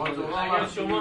شما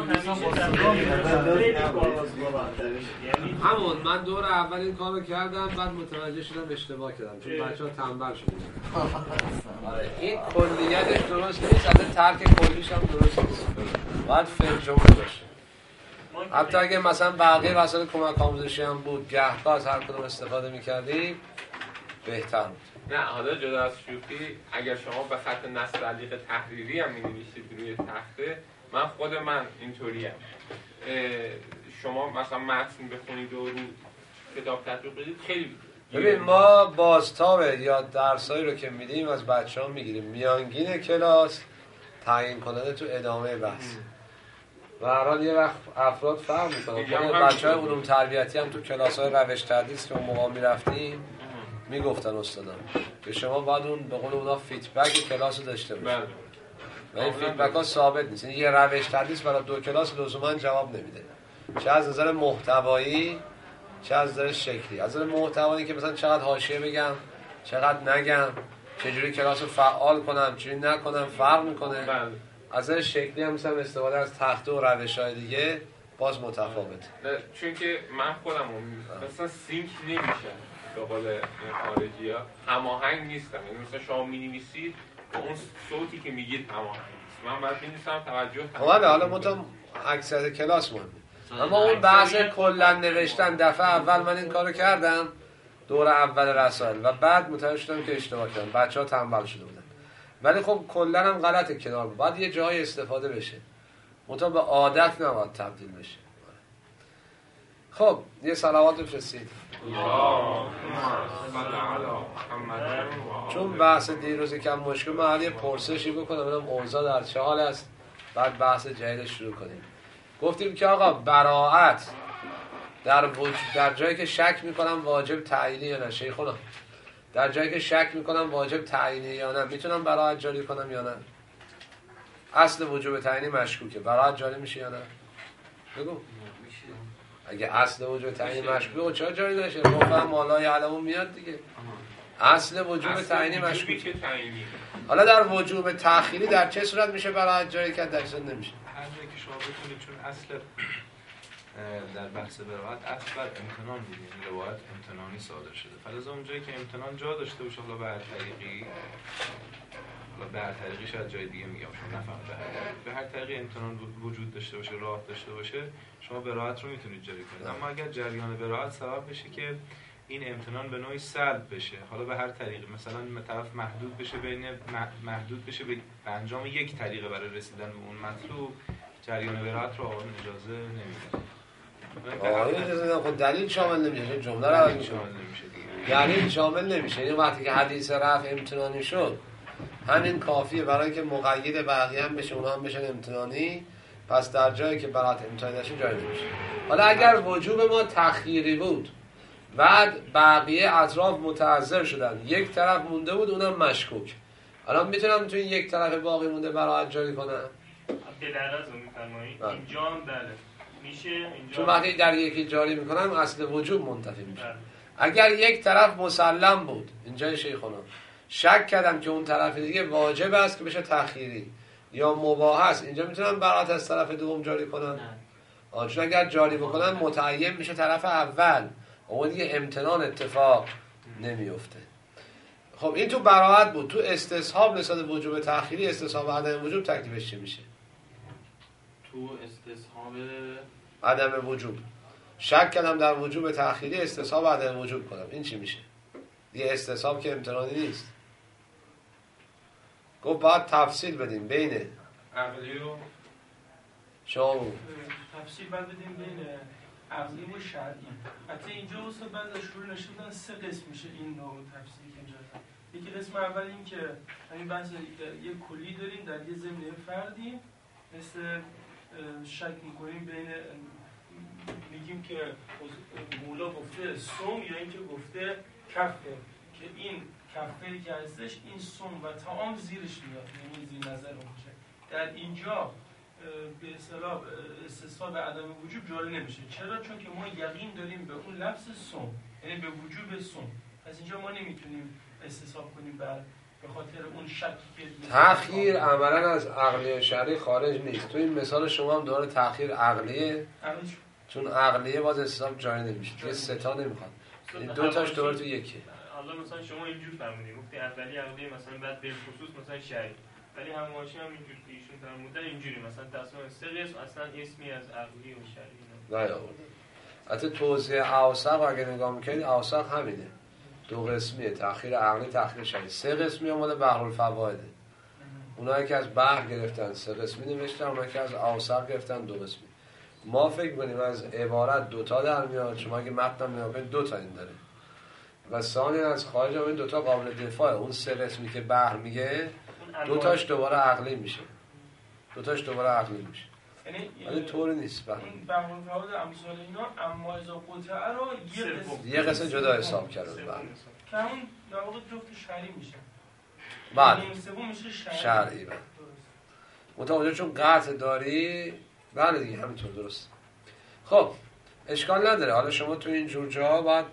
همون من دور اول این کارو کردم، بعد متوجه شدم اشتباه کردم چون بچه‌ها تنبل شدن. آره این کلیتش درست نیست، اصلا ترک کلیش هم درست نیست. باید فعل جمله باشه. حتی اگه مثلا بقیه وسایل کمک آموزشی هم بود، گهگاه از هر کدوم استفاده می‌کردی بهتر بود. نه حالا جدا از شوخی، اگر شما به خط نستعلیق تحریری هم می‌نویسید روی تخته، خود من اینطوریم. شما مثلا متن بخونید و رو کتاب تطبیق بدید خیلی ببین ما بازتاب یا درسایی رو که میدیم از بچه‌ها میگیریم میانگین کلاس تعیین کننده تو ادامه بحث. و هر حال یه وقت افراد فرق میکنن. خود بچه‌های علوم تربیتی هم تو کلاس‌های روش تدریس که اون موقع میرفتیم میگفتن استادان که شما باید اون به قول اونا فیدبک کلاس رو داشته باشید. و این فیدبک ها ثابت نیست. یه روش تدریس برای 2 کلاس لزوما جواب نمیده. چه از نظر محتوایی چه از نظر شکلی. از نظر محتوایی که مثلا چقدر حاشیه بگم، چقدر نگم، چجوری کلاس رو فعال کنم، چجوری نکنم فرق میکنه. از نظر شکلی هم مثلا استفاده از تخته و روش‌های دیگه باز متفاوته. چون که من خودم مثلا سینک نمیشه. به قول خارجی‌ها هماهنگ نیستم. یعنی مثلا شما می‌نویسید با اون صوتی که میگید هماهنگ نیست. من بعد می‌نویسم توجه. حالا متأ اکثر کلاس مهمه. اما اون بحث کلا نوشتن دفعه اول من این کارو کردم دور اول رسائل و بعد متوجه شدم که اشتباه کردم. بچه‌ها تنبل شده بودن. ولی خب کلا هم غلطه کنار بود. باید یه جایی استفاده بشه. متأ به عادت نباید تبدیل بشه. خب یه صلوات بفرستید. چون بحث دیروز یکم مشکل، من یه پرسشی بکنم ببینم اوضاع در چه حال است، بعد بحث جدید شروع کنیم. گفتیم که آقا براءت در جایی که شک میکنم واجب تعیینی یا نه، شیخونا در جایی که شک میکنم واجب تعیینی یا نه میتونم براءت جاری کنم یا نه؟ اصل وجوب تعیینی مشکوکه، براءت جاری میشه یا نه؟ بگو. اگه اصل وجوب تعیینی مشکوکه چرا جاری نشه؟ گفتم مالا یعلمون میاد دیگه. اصل وجوب تعیینی مشکوکه. حالا در وجوب تأخیری در چه صورت میشه براءت جاری کرد، در چه صورت نمیشه؟ هر جایی که شما بتونید، چون اصل در بحث براءت اصل بر امتنان بود، یعنی روایت امتنانی صادر شده. فلذا اونجایی که امتنان جا داشته باشه، حالا به هر طریقی، به هر طریقی شاید جای دیگه میگم شما نفهمید، به هر طریقی امتنان وجود داشته باشه، راه داشته باشه، شما براءت رو میتونید جاری کنید. اما اگر جریان براءت سبب بشه که این امتنان به نوعی سلب بشه، حالا به هر طریقی، مثلا طرف محدود بشه به انجام یک طریقه برای رسیدن به اون مطلوب، جریان براءت رو آقایون اجازه نمیدن. آقایون اجازه نمیدن. خود دلیل شامل نمیشه، جمله رو شامل نمیشه دیگه. دلیل شامل نمیشه. یعنی وقتی که حدیث رفع امتنانی شد، همین کافیه برای که مقید بقیه هم بشه، اونها هم بشن امتنانی. پس در جایی که براءت امتنانی نشه جایی نمیشه. حالا اگر وجوب ما تخییری بود، بعد بقیه اطراف متعذر شدن، یک طرف مونده بود اونم مشکوک، الان میتونم تو این یک طرف باقی مونده براءت جاری کنم؟ بلعرض رو میفرمایید اینجا هم بله میشه اینجا، چون وقتی در یکی جاری میکنم اصل وجوب منتفی میشه. اگر یک طرف مسلم بود، اینجا شیخونا شک کردم که اون طرف دیگه واجب است که بشه تخییری یا مباح است، اینجا میتونم براءت از طرف دوم جاری کنم؟ چون اگر جاری بکنم متعین میشه طرف اول، اون دیگه امتنان اتفاق نمیفته. خب این تو براءت بود. تو استصحاب نسبت وجوب تأخیری، استصحاب عدم وجوب تکلیفش چی میشه؟ تو استصحاب عدم وجوب شک کردم در وجوب تأخیری، استصحاب عدم وجوب کنم، این چی میشه؟ یه استصحاب که امتنانی نیست. گفت باید تفصیل بدیم بین عقلی و شما تفصیل باید بدیم بین عقلی و شرعی. حتی اینجا اصلا بعد اشکال نشدن 3 قسم میشه این نوع تفصیلی که اینجا هست. یکی قسم اول این که همین بحث یه کلی داریم در یه ضمن فردی، مثل شک میکنیم بین میگیم که مولا گفته صوم یا اینکه گفته کفه، که این کفه‌ای که هستش این صوم و طعام زیرش میاد، یعنی زیر نظر میشه. در اینجا به اصطلاح استصحاب عدم وجوب جاری نمیشه. چرا؟ چون که ما یقین داریم به اون لفظ صوم، یعنی به وجوب صوم. پس اینجا ما نمیتونیم استصحاب کنیم بر به خاطر اون شکی که تأخیر عملا از عقلی شرعی خارج نیست. تو این مثال شما هم داره تأخیر عقلیه، چون عقلیه باز حساب جای نمیشه، دیگه سه تا نمیخواد، این دو تاش دوباره تو یکی. حالا مثلا شما اینجور فرمودید گفتی اولی عقلی مثلا بعد به خصوص مثلا شرعی، ولی همواشی هم اینجور که ایشون فرمودن اینجوری مثلا تصمیم سه قسم اصلا اسمی از عقلی و شرعی نیاورده. حتی توضیح اوسق اگه نگاه میکنید اوسق همینه، دو قسمیه، تأخیر عقلی تأخیر شرعی. سه قسمی مال بحرالفوائده، اونایی که از بحر گرفتن سه قسمی نوشتن، اونایی که از اوسق گرفتن دو قسمی. ما فکر کنیم از عبارت دوتا در میاد، شما اگه متن نگاه کنید دوتا این داره و ثانی از خارج هم این دوتا قابل دفاعه. اون سه قسمی که بحر میگه دوتاش دوباره عقلی میشه، دوتاش دوباره عقلی میشه، ولی طوری نیست. این بحرالفوائد امثال اینا اما اذا قطعه رو یه قسم جدا حساب کرده که همون در واقع جفت شرعی میشه. بله سوم میشه شرعی. بله متوجه چون قطع داری. بله دیگه همینطور درست. خب اشکال نداره. حالا شما تو این جور جاها باید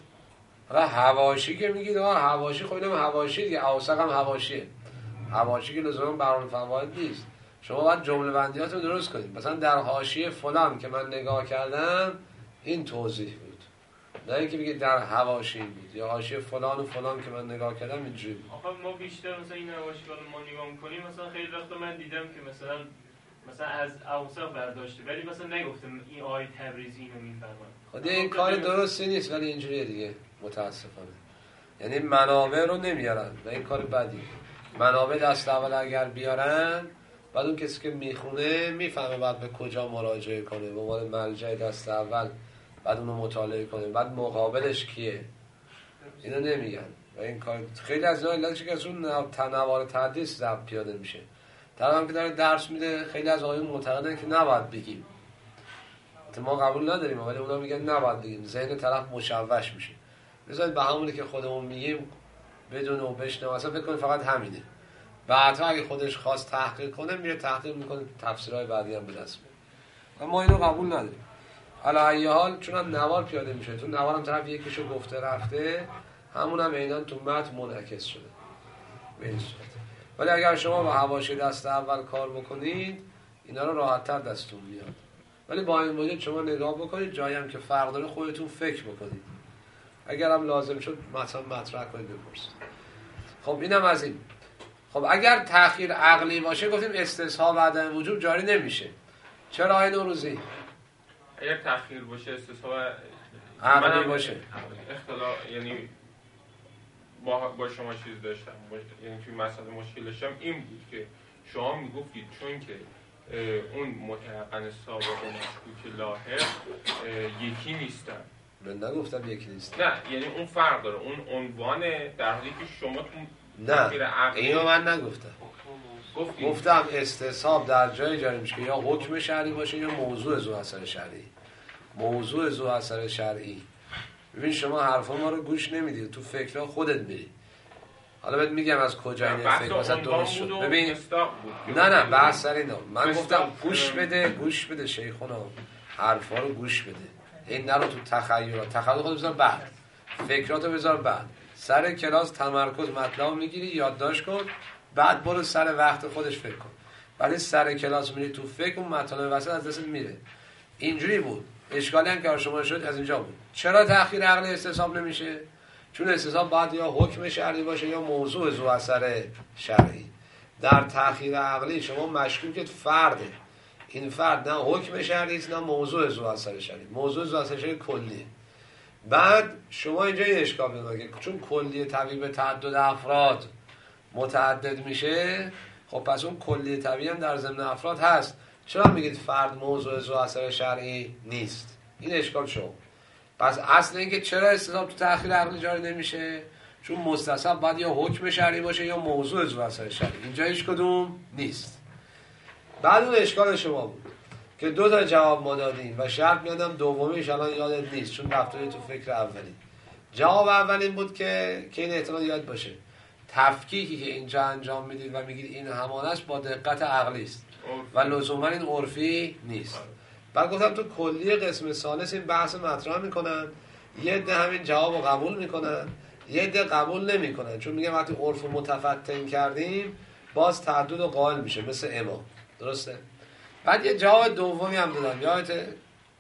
حواشی که میگید حواشی، خب اینم حواشی دیگه، اوسق هم حواشیه. حواشی که لزوما بحرالفوائد نیست. شما باید جمله بندیاتو درست کنید. مثلا در حاشیه فلان که من نگاه کردم این توضیح بود، نه اینکه بگید در حواشی بود یا حاشیه فلان و فلان که من نگاه کردم اینجوری بود. آخه ما بیشتر مثلا این حواشی که ما نگاه می‌کنیم مثلا خیلی وقتا من دیدم که مثلا از اوسق برداشته ولی مثلا نگفتم این آیه تبریزی اینو میفرماد. خود این کار درستی نیست ولی اینجوریه دیگه متاسفانه. یعنی منابع رو نمیارن و این کار بدی. منابع دست اول اگر بیارن بعد اون کسی که میخونه میفهمه بعد به کجا مراجعه کنه، به عنوان مرجع دست اول بعد اونو مطالعه کنه، بعد مقابلش کیه، اینو نمیگن و این کار خیلی از اینا علتش که از اون نوار تحدیث ضبط پیاده میشه. در هم که داره درس میده خیلی از آقایون معتقدن که نباید بگیم، ما قبول نداریم ولی اونا میگن نباید بگیم، ذهن طرف مشوش میشه. بذارید به همونی که خودمون میگیم بدون و بشنو، اصلا فکر کنید فقط همینه. بعدها اگه خودش خواست تحقیق کنه میره تحقیق میکنه، تفسیرهای بعدی هم به دست میاره. ما اینو قبول نداریم. علی ای حال چون هم نوار پیاده میشه، تو نوار هم طرف یکیشو گفته رفته، همون هم عیناً تو متن منعکس شده به این صورت. ولی اگر شما با حواشی دست اول کار بکنید اینا رو راحت‌تر دستتون میاد. ولی با این وجود شما نگاه بکنید، جایی هم که فرق داره خودتون فکر بکنید، اگر هم لازم شد مثلا مطرح کنید بپرسید. خب اینم از این. خب اگر تأخیر عقلی باشه گفتیم استصحاب و عدم وجوب جاری نمیشه. چرا آقای نوروزی؟ اگر تأخیر باشه استصحاب عقلی باشه اختلاف، یعنی با شما چیز داشتم، یعنی توی مسئله مشکل داشتم این بود که شما میگفتید چون که اون متيقن سابق و مشکوک لاحق یکی نیستن. من نگفتم یکی نیست. نه یعنی اون فرق داره، اون عنوان در حالی که شما تو نه اینو من نگفتم. گفتم استصحاب در جای جاری میشه که یا حکم شرعی باشه یا موضوع ذو اثر شرعی. موضوع ذو اثر شرعی. ببین شما حرفا ما رو گوش نمیدید، تو فکرها خودت میری. حالا بهت میگم از کجا این فکر مثلا درست شد. ببین نه بحث سر اینا. من گفتم گوش بده شیخونا، حرفا رو گوش بده. این نرو تو تخیلات خودت بذار بعد، فکراتو بذار بعد. سر کلاس تمرکز مطلب میگیری یادداشت کن، بعد برو سر وقت خودش فکر کن. ولی سر کلاس میری تو فکر، اون مطالب وسط از دست میره. اینجوری بود. اشکالی هم که شما شد از اینجا بود. چرا تأخیر عقلی استصحاب نمیشه؟ چون استصحاب باید یا حکم شرعی باشه یا موضوع ذو اثر شرعی. در تأخیر عقلی شما مشکوکت فرده، این فرد نه حکم شرعی است نه موضوع ذو اثر شرعی. موضوع ذو اثر شرعی کلیه. بعد شما اینجا این اشکال میکنید که چون کلیه تبعی به تعدد افراد متعدد میشه، خب پس اون کلیه تبعی هم در ضمن افراد هست. چرا میگید فرد موضوع ذو اثر شرعی نیست؟ این اشکال شما. پس اصل اینکه چرا استصحاب تو تأخیر عقلی جاری نمیشه؟ چون مستصحب باید یا حکم شرعی باشه یا موضوع ذو اثر شرعی. اینجا هیچ کدوم نیست. بعد اون اشکال شما بود که دو تا جواب ما دادیم و شرط میادم دومیش الان یادت نیست چون رفته تو فکر اولی. جواب اول این بود که این احتمال یاد باشه تفکیکی که اینجا انجام میدید و میگید این همانش با دقت عقلی است و لزوما این عرفی نیست. بعد گفتم تو کلیه قسم ثالث این بحث مطرح میکنن، یه عده همین جواب رو قبول میکنن، یه عده قبول نمیکنن چون میگن وقتی عرف متفتن کردیم باز تعدد قائل میشه مثل امام. درسته؟ بعد یه جواب دومی هم دادم یادته؟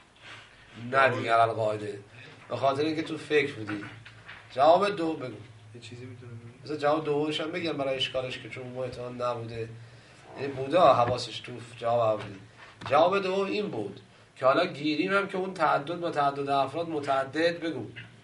نه دیگه علل قاعده، به خاطر اینکه تو فکر بودی. جواب دو بگو یه چیزی میتونم بگم؟ مثلا جواب دومش هم بگم برای اشکالش که چون محتمل نبوده، یعنی بودا حواسش تو جواب اولی. جواب دوم این بود که حالا گیریم هم که اون تعدد با تعدد افراد متعدد بگو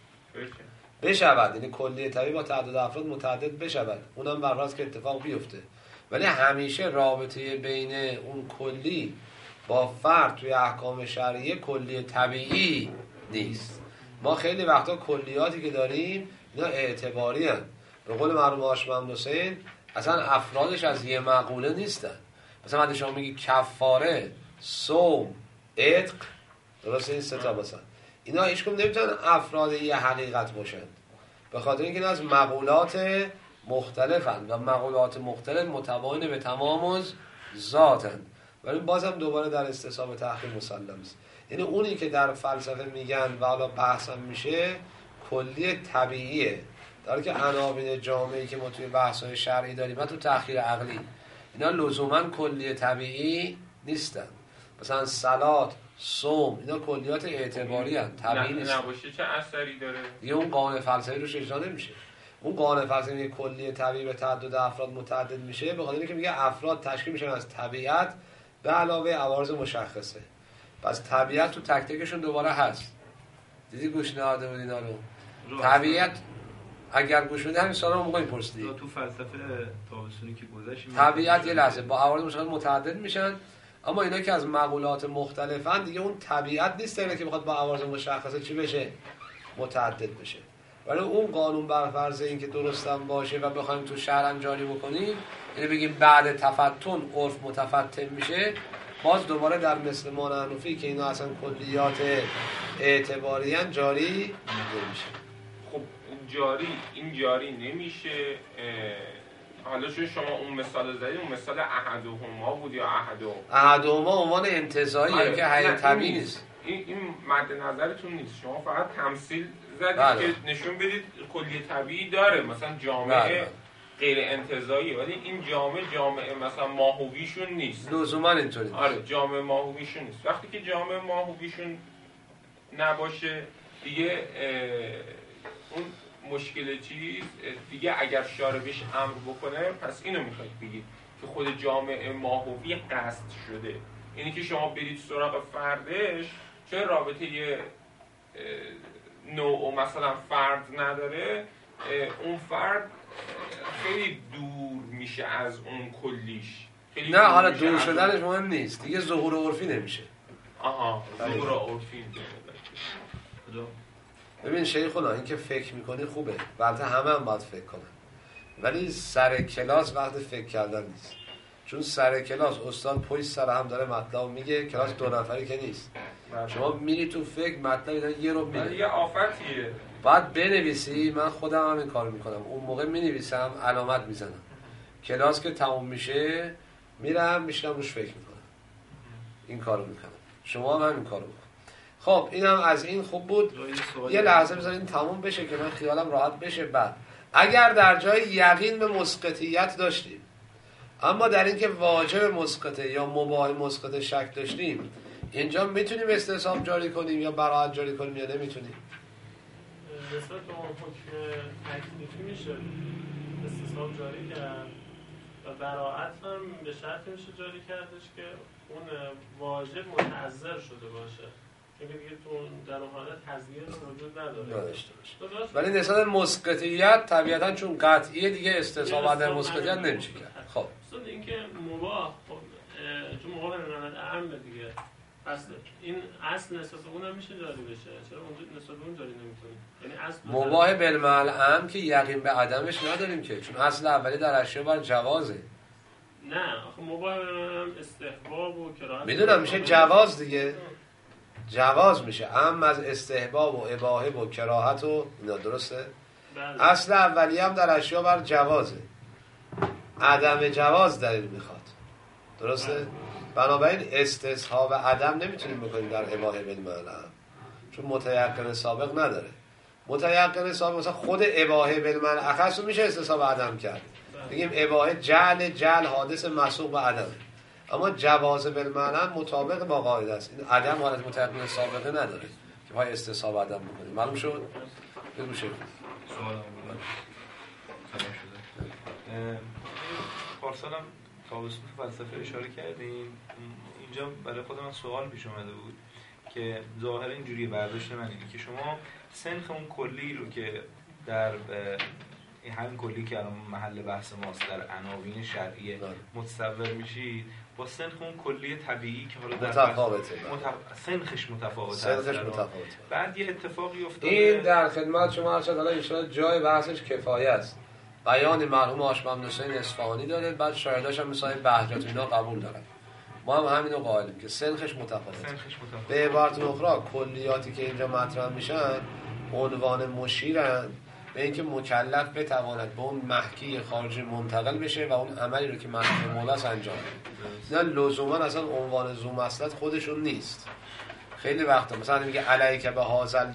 بشود، یعنی کلیه طبیعی با تعدد افراد متعدد بشود، اونم بر فرض که اتفاق بیفته. ولی همیشه رابطه بین اون کلی با فرد توی احکام شرعیه کلی طبیعی نیست. ما خیلی وقتا کلیاتی که داریم اینا اعتباری هستند. به قول مرحوم هاشم محمد حسین اصلا افرادش از یه مقوله نیستن. مثلا وقتی شما میگی کفاره، صوم، عتق، درسته این سه تا مثلا اینا هیچکدوم نمیتونن افراد یه حقیقت باشند، به خاطر اینکه اینا از مقولات مختلفند و مقولات مختلف متباین به تمامز ذاتند. ولی بازم دوباره در استصحاب تحقیق مسلم است. یعنی اونی که در فلسفه میگن و حالا بحثم میشه کلی طبیعیه، در که عناوین جامعی که ما توی بحث‌های شرعی داریم و تو تأخیر عقلی اینا لزوما کلی طبیعی نیستن. مثلا صلات، صوم اینا کلیات اعتباری هستند، طبیعی نیستن. نباشه چه اثری داره؟ دیگه اون قانون فلسفی روش اجرا نمیشه. اون قانون فلسفی کلی طبیعی به تعدد افراد متعدد میشه به خاطر اینکه میگه افراد تشکیل میشن از طبیعت به علاوه عوارض مشخصه. پس طبیعت تو تک تکشون دوباره هست. دیدی گوش نهاده بودین آنو؟ طبیعت اگر گوش بدید همین سوالا موقع می‌پرسیدی. تو فلسفه تابستونی که گذشت طبیعت یه لحظه با عوارض مشخص متعدد میشن، اما اینا که از مقولات مختلفن دیگه اون طبیعت نیست اینا که بخواد با عوارض مشخصه چی بشه؟ متعدد بشه. ولی اون قانون بر فرض این که درستم باشه و بخوایم تو شرع جاری بکنیم، یعنی بگیم بعد تفتن عرف متفتن میشه، باز دوباره در مثل ما حنفی که اینا اصلا کلیات اعتباری ان جاری نمیشه. خب این جاری نمیشه. حالا چون شما اون مثال زدید، اون مثال احدهما بود یا احدهما عنوان انتزاعیه که حقیقت طبیعی نیست. این مد نظرتون نیست، شما فقط تمثیل زدید که نشون بدید کلی طبیعی داره، مثلا جامعه غیر انتزاعیه، ولی این جامعه مثلا ماهویشون نیست. لزوما اینطوری نیست. آره جامعه ماهویشون نیست. وقتی که جامعه ماهویشون نباشه دیگه اون مشکل چیز دیگه اگر شاربش امر بکنه، پس اینو میخواید بگید که خود جامعه ماهوی قصد شده. یعنی که شما برید سراغ فردش چون رابطه نوع مثلا فرد نداره، اون فرد خیلی دور میشه از اون کلیش. نه حالا دور شدنش مهم نیست دیگه، ظهور عرفی نمیشه. ظهور عرفی نمیشه. ببین شیخونا این که فکر میکنی خوبه، البته همه هم باید فکر کنن، ولی سر کلاس وقت فکر کردن نیست. چون سر کلاس استاد پشت سر هم داره مطلب میگه، کلاس دو نفری که نیست. شما میری تو فکر مطلب یه رو میگه، یه آفتیه. باید بنویسی. من خودم هم این کار میکنم، اون موقع مینویسم علامت میزنم، کلاس که تموم میشه میرم میشنم روش فکر میکنم. این کارو میکنم، شما هم این کارو بکن. خب اینم از این خوب بود. یه لحظه بذارین تموم بشه که من خیالم راحت بشه. بعد اگر در جای یقین به مسقطیت داشتیم اما در این که واجب مسقطه یا مباح مسقطه شک داشتیم، اینجا میتونیم استصحاب جاری کنیم یا براءت جاری کنیم یا نمیتونیم؟ نسبت به اون حکم تکلیفی میشه استصحاب جاری کرد و براءت هم به شرط میشه جاری کردش که اون واجب متعذر شده باشه، که دیگه تو در اون حالت تزییر وجود نداره. ولی نسبت مسقطیت طبیعتا چون قطعیه دیگه استصحاب در مسقطیت نمیشه کرد. خب اصلا اینکه مباح چون مباح به اعم دیگه، پس این اصل نسبت اون هم میشه جاری بشه، چرا اونجا نسبت اون جاری نمی‌کنیم؟ یعنی اصل مباح بالمعنى اعم که یقین به عدمش نداریم که، چون اصل اولی در اشیاء بر جوازه. نه آخه مباح هم استحباب و کراهت میدونم میشه جواز دیگه، جواز میشه اعم از استحباب و اباحه و کراهت و اینا، درسته؟ بله. اصل اولی هم در اشیاء بر جوازه، عدم جواز دلیل میخواد، درسته؟ بنابراین استصحاب عدم نمیتونیم بکنیم در اباحه بالمعنى، چون متیقن سابق نداره. متیقن سابق مثلا خود اباحه بالمنعکس رو میشه استصحاب عدم کرد، بگیم اباحه جعل حادث مسوق به عدم، اما جواز بالمعنى مطابق با قاعده است. این عدم حالت متیقن سابقه نداره که پای استصحاب عدم بکنیم. معلوم شد؟ بگو شد سوال هم خبر شده. پارسالم تابستون فلسفه اشاره کردیم، اینجا برای خودم سوال پیش اومده بود که ظاهر اینجوری برداشت من اینه که شما سنخ اون کلی رو که در همین کلی که الان محل بحث ماست در عناوین شرعیه متصور میشید با سنخ اون کلی طبیعی که حالا در متفاوته، سنخش متفاوته، سنخش متفاوته. بعد یه اتفاقی افتاده این در خدمت شما هست، حالا ان جای بحثش کفایه است. بیان مرحوم هاشم حسین اصفهانی داره، بعد شاهداش هم مثلا بهجت اینا قبول دارن. ما هم همینو قائلیم که سنخش متفاوته. به عبارت اخرى کلیاتی که اینجا مطرح میشن عنوان مشیرن به اینکه مکلف بتواند به اون محکی خارجی منتقل بشه و اون عملی رو که مرحوم مولاس انجام بده. نه لزوما اصلا عنوان ذو مصلحت خودشون نیست. خیلی وقتا مثلا میگه علیک به هازل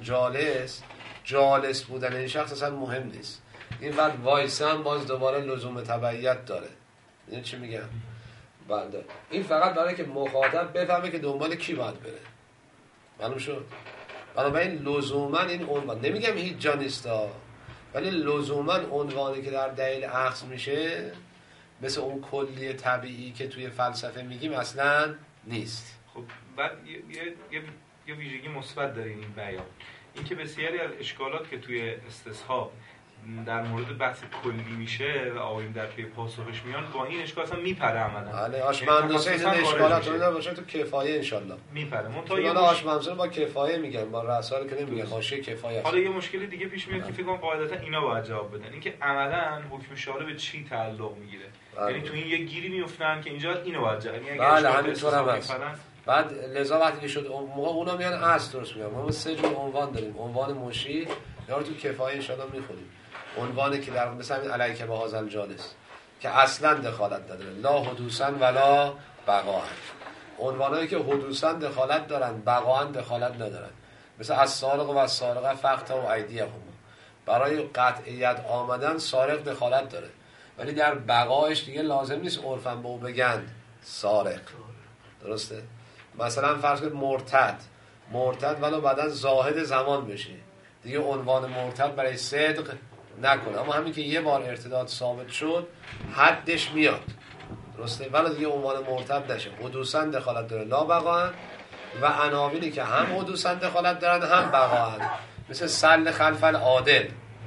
جالس بودن این شخص اصلا مهم نیست. این وقت وایسن باز دوباره لزوم تبعیت داره. این چی میگم؟ بنده این فقط برای که مخاطب بفهمه که دنبال کی باید بره. معلوم شد؟ بنابراین لزوما این عنوان نمیگم هیچ جا نیستا، ولی لزوما عنوانی که در دلیل اخذ میشه مثل اون کلی طبیعی که توی فلسفه میگیم اصلا نیست. خب بعد یه ویژگی مثبت داره این بیان، این که بسیاری از اشکالات که توی استصحاب در مورد بحث کلی میشه و آقایون در پی پاسخش میان با این اشکال اصلا میپره عملا. بله آشمندوسه این اشکالات رو باشه تو کفایه انشالله میپره. حالا آشمندوسه با کفایه میگن، با رسائل که نمیگن حاشیه کفایه. حالا یه مشکل دیگه پیش میاد که فکر کنم قاعدتا اینا باید جواب بدن، اینکه عملا حکم شارع به چی تعلق میگیره. یعنی تو این یه گیری میافتن که اینجا اینو باید جواب، یعنی بله همینطور هم هست. بعد لذا وقتی شد موقع اونا میان اصل درست میگن. ما سه جور عنوان داریم، عنوان مشیر یا رو تو کفایه ان شاءالله میخونیم، عنوانی که در مثلا علیک به هازل جالس که اصلا دخالت نداره، لا حدوثا ولا بقاء. عنوانایی که حدوثا دخالت دارن بقاء دخالت ندارن، مثل السارق و السارقه فقطعوا ایدیهم، برای قطعیت آمدن سارق دخالت داره ولی در بقایش دیگه لازم نیست عرفاً به او بگن سارق. درسته؟ مثلا فرض کنید مرتد ولو بعدن زاهد زمان بشه دیگه عنوان مرتد برای صدق نکنه، اما همین که یه بار ارتداد ثابت شد حدش میاد. درسته؟ ولی دیگه عنوان مرتد نشه. حدوثاً دخالت داره لا بقاء، و عناوینی که هم حدوثاً دخالت دارن هم بقاء، مثل سل خلف العادل،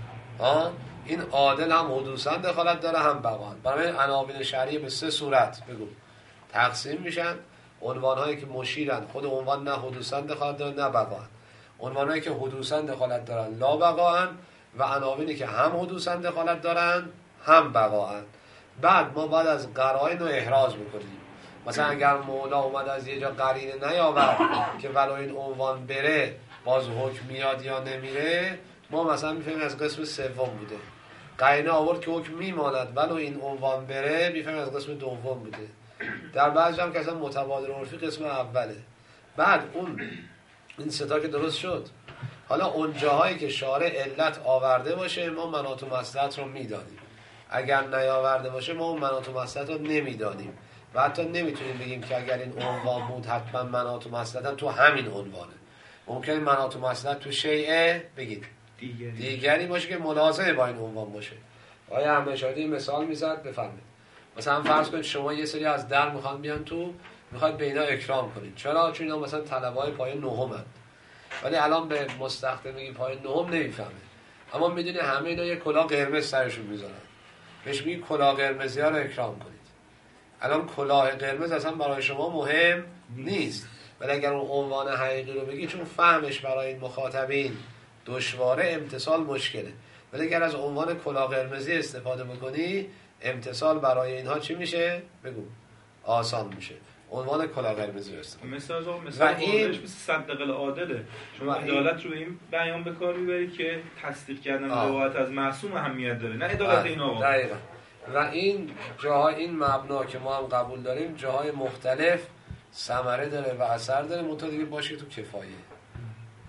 این عادل هم حدوثاً دخالت داره هم بقاء. برای عناوین شرعی به سه صورت بگو تقسیم میشن. عنوان‌هایی که مشیرن خود عنوان نه حدوثاً دخالت دارن نه بقاء، عنوان‌هایی که حدوثاً دخالت دارن لا بقاء، و عناوینی که هم حدوثاً دخالت دارن هم بقاء. بعد ما بعد از قرائن رو احراز بکنیم. مثلا اگر مولا اومد از یه جا قرینه نیاورد که ولو این عنوان بره باز حکم میاد یا نمیره، ما مثلا میفهمیم از قسم سوم بوده. قرینه آورد که حکم میماند ولو این عنوان بره، میفهمیم از قسم دوم بوده. در بعضی هم که اصلا متبادر عرفی قسم اوله. بعد این ستا که درست شد، حالا اون جاهایی که شارع علت آورده باشه ما مناط و مصلحت رو میدانیم، اگر نیاورده باشه ما اون مناط و مصلحت رو نمیدانیم و حتی نمیتونیم بگیم که اگر این عنوان بود حتما مناط و مصلحت هم تو همین عنوانه. ممکنه مناط و مصلحت تو شیعه بگید دیگری باشه که ملازمه با این عنوان باشه. آقای احمدشاهی مثال میزد بفرمایید. مثلا فرض کنید شما یه سری از در میخوان بیان تو، میخواد به اینا اکرام کنید. چرا؟ چون اینا مثلا طلبه‌های پایه نهمن، ولی الان به مستخدم میگی پایه نهم نمیفهمه، اما میدونی همه اینا یه کلاه قرمز سرشون میذارن، بهش میگی کلاه قرمزی ها رو اکرام کنید. الان کلاه قرمز اصلا برای شما مهم نیست، ولی اگر اون عنوان حقیقی رو بگی چون فهمش برای این مخاطبین دشواره امتصال مشکله، ولی اگر از عنوان کلاه قرمزی استفاده بکنی امتصال برای اینها چی میشه؟ بگو آسان میشه. عنوان کلاه قرمزی است. مثلا این صدق العادله. شما عدالت رو به این بیان به کار میبرید که تصدیق کردن روایت از معصوم اهمیت داره، نه عدالت این آقا. دقیقاً. و این جاهای این مبنا که ما هم قبول داریم جاهای مختلف ثمره داره و اثر داره، منتها دیگه باشه تو کفایه.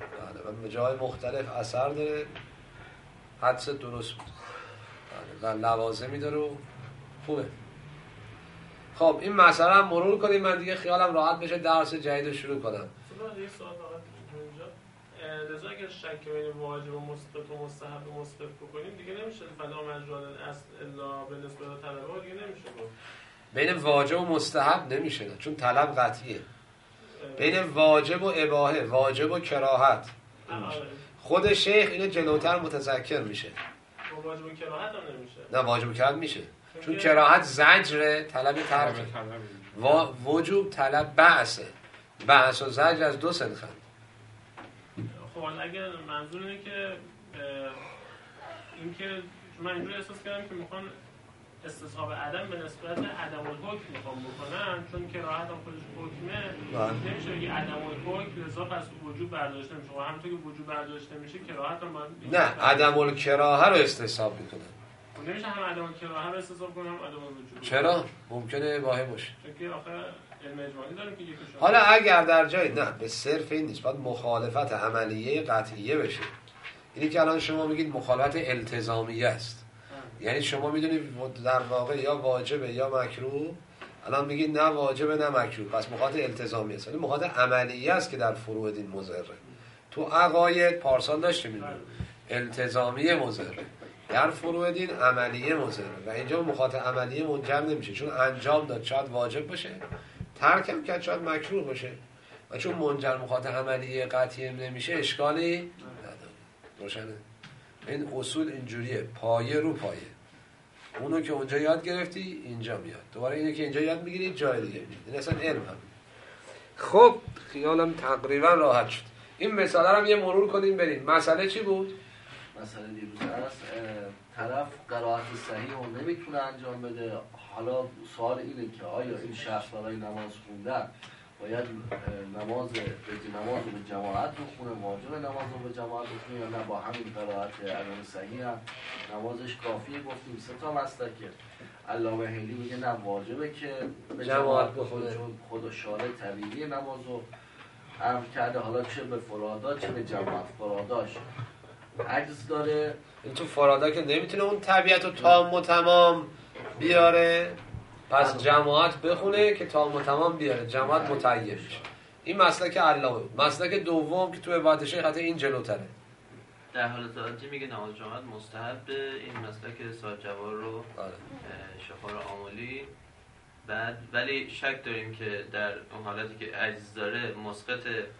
و جای مختلف اثر داره، حدس درست بود و لوازمی داره و خوبه. خب این مسئله هم مرور کنیم، من دیگه خیالم راحت بشه درس جدید رو شروع کنم. یه سوال فقط اینجا، لذا اگر شک بین واجب و مثبت و مستحب و مثبت بکنیم دیگه نمیشه فلا مجال اصل الا به نسبت طلبه دیگه نمیشه بود. بین واجب و مستحب نمیشه نه، چون طلب قطعیه. بین واجب و اباحه، واجب و کراهت، خود شیخ اینو جلوتر متذکر میشه. واجب و کراهت هم نمیشه. نه واجب و کراهت میشه، چون کراهت زجره، طلب ترک. وجوب طلب بعثه، بعث و زجر از دو سنخن. خب اگر منظور اینه که این که من اینجوری احساس کردم که میخوان استصحاب عدم به نسبت عدم الحکم میخوام بکنن، چون کراهت هم خودش حکمه، نمیشه بگی عدم الحکم لذا پس وجوب برداشته میشه و همونطور که وجوب برداشته میشه کراهت هم باید نه عدم الکراهه رو استصحاب میکنن. نمیشه هم عدم الکراهه رو استصحاب کنم عدم الوجوب. چرا؟ ممکنه اباحه باشه. چون که آخه علم اجمالی داریم که یکیش. حالا اگر در جای نه به صرف این نیست، باید مخالفت عملیه قطعیه بشه. اینی که الان شما میگید مخالفت التزامیه است، یعنی شما میدونید در واقع یا واجبه یا مکروه، الان میگید نه واجبه نه مکروه، پس مخالفت التزامیه است، ولی مخالفت عملیه است که در فروع دین مضره. تو عقاید پارسال داشتیم اینو، التزامیه مضره، در فروع دین عملیه مضره و اینجا مخالفت عملیه منجر نمیشه، چون انجام داد شاید واجب باشه، ترکم کرد شاید مکروه باشه و چون منجر مخالفت عملیه قطعی نمیشه اشکالی نداره. روشنه؟ این اصول اینجوریه، پایه رو پایه. اونو که اونجا یاد گرفتی اینجا میاد، دوباره اینو که اینجا یاد میگیری جای دیگه میاد. این اصلا علم هم. خب خیالم تقریبا راحت شد. این مسئله رو یه مرور کنیم بریم. مسئله چی بود؟ مسئله دیروز هست طرف قرائت صحیح رو نمیتونه انجام بده. حالا سوال اینه که آیا این شخص برای نماز خوندن باید نماز رو به جماعت بخونه، واجب نماز رو به جماعت بخونه یا نه با همین قرائت عدم صحیح هم نمازش کافیه؟ گفتیم سه تا مسلکه. علامه حیلی میگه نه واجبه که به جماعت بخونه، چون خود شارع طبیعی نماز رو امر کرده، حالا چه به فرادا چه به جماعت. فراداش عجز داره، این تو فرادا که نمیتونه اون طبیعت رو تام و تمام بیاره، پس جماعت بخونه که تام و تمام بیاره، جماعت متعین میشه. این مسلک علامه بود. مسلک دوم که تو عبارت شیخ حتی این جلوتره، در حالت عادی میگه نماز جماعت مستحب. این مسلک صاحب جوار رو شفار عاملی بعد، ولی شک داریم که در اون حالتی که عجز داره مسقط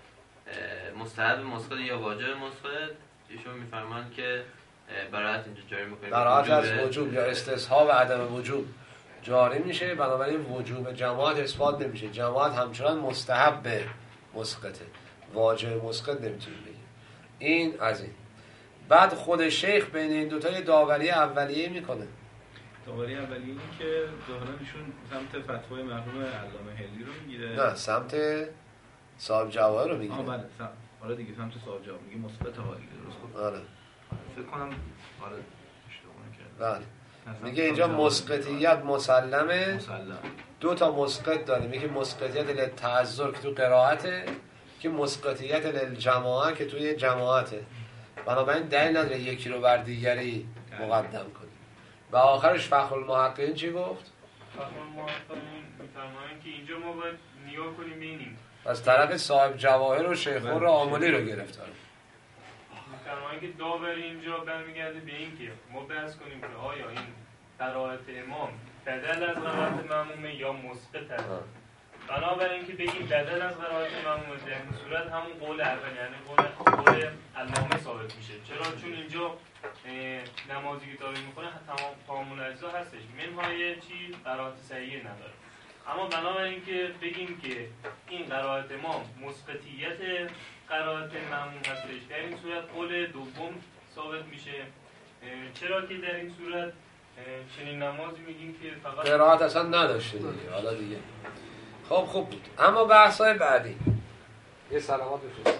مستحب مسقط یا واجب مسقط، ایشون میفرمان که برایت اینجا جاری میکنیم، برایت از وجوب یا استصحاب عدم وجوب جاری میشه، بنابراین وجوب جماعت اثبات نمیشه. جماعت همچنان مستحب مسقطه، واجب مسقط نمیتونیم بگیم. این از این. بعد خود شیخ بین این دوتا داوری اولیه میکنه. داوری اولیه اینه که ظاهرا ایشون سمت فتوای مرحوم علامه حیلی رو میگیره، نه سمت صاحب جواهر رو میگیره. بله آره دیگه سمت صاحب جواهر میگه مثبت حالی درست گفت. آره فکر کنم آره اشتباه نکردم. بله میگه اینجا مسقطیت مسلمه، دو تا مسقط داره، میگه مسقطیت للتعذر که تو قرائته، که مسقطیت للجماعه که توی جماعته. بنابراین دلیل نداره یکی رو بر دیگری مقدم کنی. و آخرش فخرالمحققین چی گفت؟ فخرالمحققین میفرمایند که اینجا ما باید نگاه کنیم ببینیم از طرف صاحب جواهر و شیخ خور عاملی رو گرفتار. میفرمایند که داوری اینجا برمیگرده به این که ما بحث کنیم که آیا این قرائت امام بدل از قرائت مأمومه یا مثبت است. بنابراین که بگیم بدل از قرائت مأمومه، در این صورت همون قول اول یعنی قول علامه ثابت میشه. چرا؟ چون اینجا نمازی که داره میکنه تمام اجزا هستش، منهای چی قرائت صحیح نداره. اما بنابراین که بگیم که این قرائت امام مسقطیت قرائت مأموم هستش، در این صورت قول دوم ثابت میشه. چرا که در این صورت چنین نمازی میگیم که فقط قرائت اصلا نداشته دیگه. حالا دیگه خب خوب بود. اما بحث‌های بعدی یه سلامات بفرست.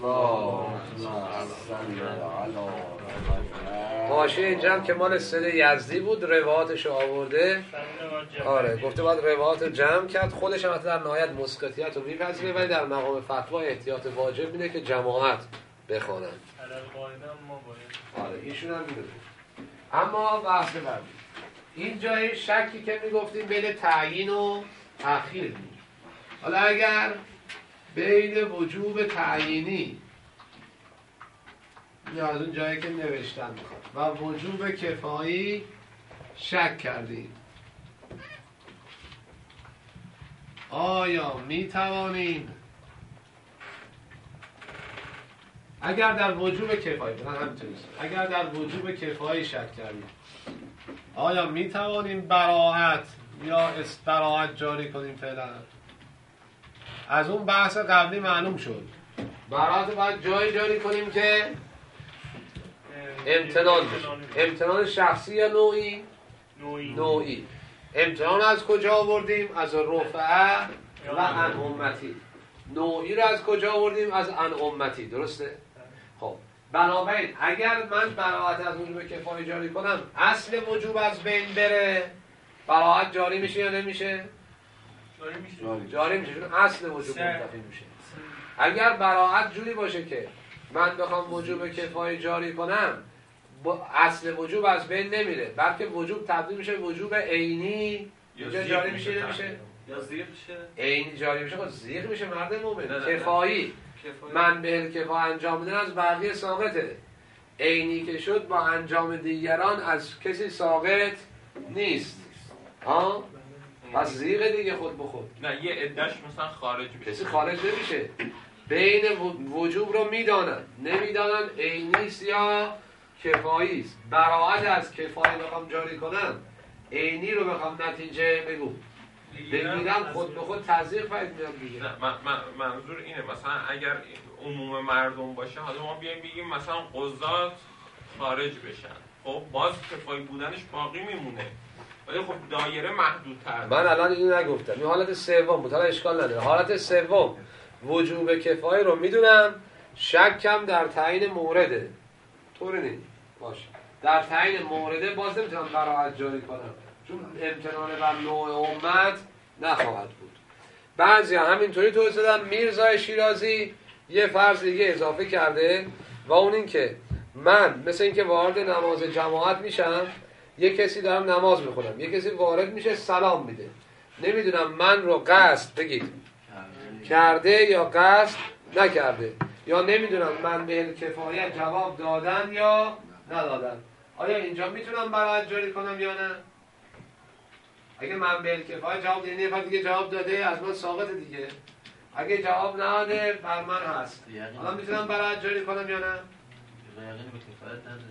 حاشیه جمع که مال سید یزدی بود، روایاتش آورده. آره گفته باید روایات جمع کرد. خودش هم در نهایت مسقطیت رو میپذیره، ولی در مقام فتوا احتیاط واجب اینه که جماعت بخوانند. علل قاعده ما باید آره ایشون هم میدونه. اما بحث بعدی این جای شکی که میگفتیم بین تعیین و تأخیر بود. حالا اگر بین وجوب تعیینی یا از اون جایی که نوشتن میخواد و وجوب کفایی شک کردیم، آیا میتوانیم اگر در وجوب کفایی اگر در وجوب کفایی شک کردیم آیا میتوانیم براءت یا براءت جاری کنیم؟ فعلا از اون بحث قبلی معلوم شد براءت باید جایی جاری کنیم که امتنان شخصی یا نوعی. امتنان از کجا آوردیم؟ از رفعه و عن امتی. نوعی رو از کجا آوردیم؟ از عن امتی. درسته؟ خب بنابراین اگر من براءت از وجوب کفایی جاری کنم اصل وجوب از بین بره براءت جاری میشه یا نمیشه؟ جاری میشه چون اصل وجوب منتفی میشه. اگر براءت جوری باشه که من بخوام وجوب کفایی جاری کنم اصل وجوب از بین نمیره بلکه وجوب تبدیل میشه وجوب عینی. اینجا جاری میشه نمیشه؟ یا زیغ میشه؟ عینی جاری میشه خب زیغ میشه مرد مومن. کفایی من به کفا انجام میدن از بقیه ساقطه. عینی که شد با انجام دیگران از کسی ساقط نیست. پس زیغ دیگه خود به خود. نه یه عده‌اش مثلا خارج میشه. کسی خارج نمیشه. بین وجوب رو میدانن نمیدانن عینیست یا کفاییست. براءت از کفایی بخوام جاری کنم عینی رو بخوام نتیجه بگیرم خود به خود تزریق فاید میاد دیگه. نه منظور اینه مثلا اگر عموم مردم باشه حالا ما بیایم بگیم مثلا قضات خارج بشن خب باز کفایی بودنش باقی میمونه ولی خب دایره محدودتر. من الان اینو نگفتم این حالت سوم بود حالا اشکال نداره. حالت سوم وجوب کفایی رو میدونم شکم در تعیین مورده طوری نیست باشه در تعیین مورده باز نمیتونم براءت جاری کنم چون امتنان بر نوع امت نخواهد بود. بعضی همینطوری توضیح دادن. میرزای شیرازی یه فرض دیگه اضافه کرده و اون این که من مثل این که وارد نماز جماعت میشم یه کسی دارم نماز میخونم یه کسی وارد میشه سلام میده نمیدونم من رو قصد بگید کرده یا قصد نکرده یا نمیدونم من به کفایت جواب دادن یا ندادن. آیا اینجا میتونم براءت جاری کنم یا نه؟ اگه من به کفایت جواب دادم یه دیگه جواب داده از من ساقط دیگه. اگه جواب نداده بر من هست. حالا میتونم براءت جاری کنم یا نه؟ یقین به کفایت نداره.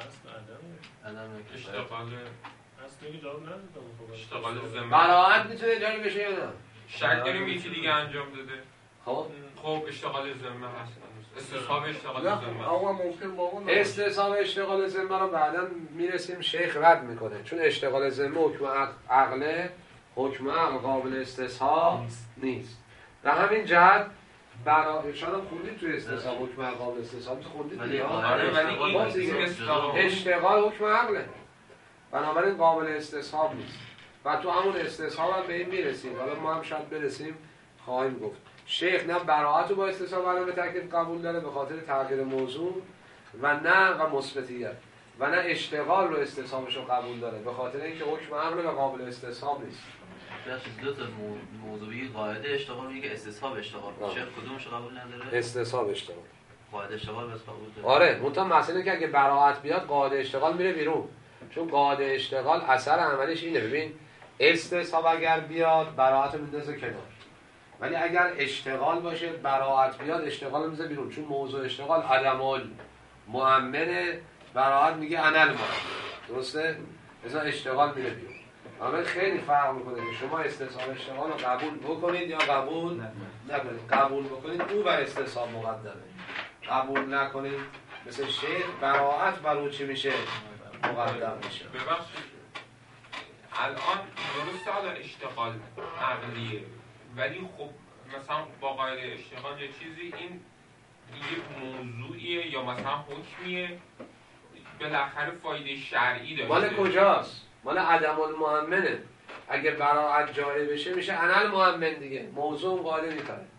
اشتغال ذمه براءت میتونه جاری بشه یا نه؟ شک داریم یکی دیگه انجام داده. خب اشتغال ذمه هست. استصحاب اشتغال ذمه. آقا ممکن بابا استصحاب اشتغال ذمه رو بعداً میرسیم شیخ رد میکنه چون اشتغال ذمه حکم عقله حکم عقل قابل استصحاب نیست. در همین جهت شاید هم خوندید توی استصحاب حکم عقل قابل استصحاب خوندید دیگه. آره ولی این اشتغال حکم عقله بنابراین قابل استصحاب نیست و تو همون استصحاب هم به این میرسیم. حالا ما هم شاید برسیم خواهیم گفت. شیخ نه براءت رو با استصحاب علامه تکلیف قبول داره به خاطر تغییر موضوع و مثبتیت و نه اشتغال رو استصحابش رو قبول داره به خاطر اینکه حکم عقل و قابل استصحاب نیست. دو تا موضوعی قاعده اشتغال میگه استصحاب اشتغال شیخ کدومش قبول نداره؟ استصحاب اشتغال قاعده اشتغال بس قبول داره. آره منتها مسئله که اگه براءت بیاد قاعده اشتغال میره بیرون چون قاعده اشتغال اثر عملش اینه. ببین استصحاب اگر بیاد براءت رو میندازه کنار ولی اگر اشتغال باشه براءت بیاد اشتغال رو میذاره بیرون چون موضوع اشتغال عدم المؤمنه براءت میگه انا المؤمن. درسته؟ مثلا اشتغال میره بیرون. اما خیلی فرق میکنه که شما استصحاب اشتغال رو قبول بکنید یا قبول نکنید. قبول بکنید او بر استصحاب مقدمه. قبول نکنید مثل شیخ براءت بر او چی میشه؟ مقدم میشه. ببخشید الان درسته حالا اشتغال عقلیه ولی خب مثلا با قاعده اشتغال یه چیزی این یه موضوعیه یا مثلا حکمیه بالاخره فایده شرعی داره. مال کجاست؟ مال عدم المؤمنه. اگه براءت جاری بشه میشه انا المؤمن دیگه موضوع قاعده میکنه.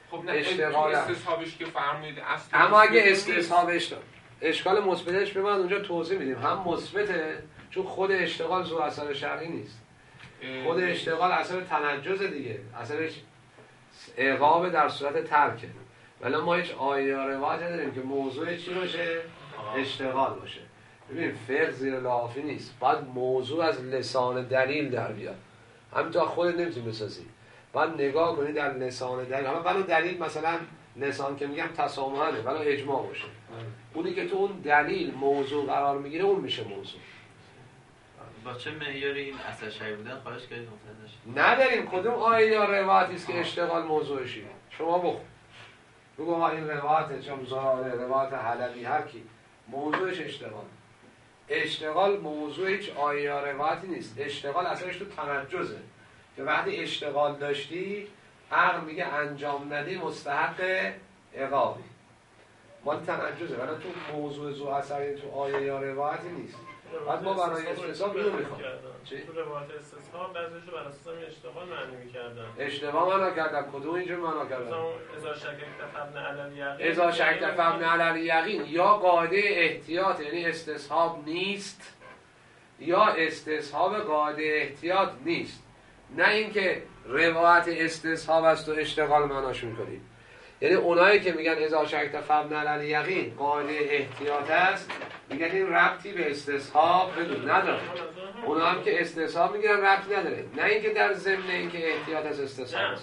خب نه اشتغال استصحابش که فرمودید اصل، اما اگه استصحابش اشکال مثبتش به من اونجا توضیح میدیم. هم مثبته چون خود اشتغال ذو اثر شرعی نیست، خود اشتغال اثر تنجز دیگه، اثرش عقاب در صورت ترکه. ولی ما هیچ آیه یا روایت نداریم که موضوع چی باشه؟ اشتغال باشه. ببین فقه زیر لحافی نیست، باید موضوع از لسان دلیل در بیاد. همینطور خودت نمیتونی بسازی، باید نگاه کنی در لسان دلیل. حالا دلیل مثلا لسان که میگم تسامحانه، ولی اجماع باشه. اونی که تو اون دلیل موضوع قرار میگیره اون میشه موضوع. با چه معیاری این اثر شرعی بودن خواهش کردید متوجه نداریم کدوم آیه یا روایتی است که اشتغال موضوعشی. شما بگو ما این روایت چون زراره، روایت حلبی، هر کی موضوعش اشتغال موضوع هیچ آیه یا روایتی نیست. اشتغال اصلش تو تنجزه که وقتی اشتغال داشتی عقل میگه انجام ندی مستحق عقابی، مال تنجزه. ولی تو موضوع ذو اثر تو آیه یا روایتی نیست. بعد ما برای استصحاب اینو میخوام. تو روایت استصحاب بعضیشو بر اساس اشتغال معنی می‌کردن. اشتباه معنا کردم. کدوم اینجور معنا کردم؟ اذا شکک فابن علی الیقین. اذا شکک فابن علی الیقین یا قاعده احتیاط، یعنی استصحاب نیست یا استصحاب قاعده احتیاط نیست. نه اینکه روایت استصحاب است و اشتغال معناشون کنید. یعنی اونایی که میگن اذا شکک فابن علی الیقین قاعده احتیاط است، میگن این ربطی به استصحاب بدون نداره. اونا هم که استصحاب میگن ربطی نداره، نه اینکه در ضمن اینکه احتیاط از استصحاب است.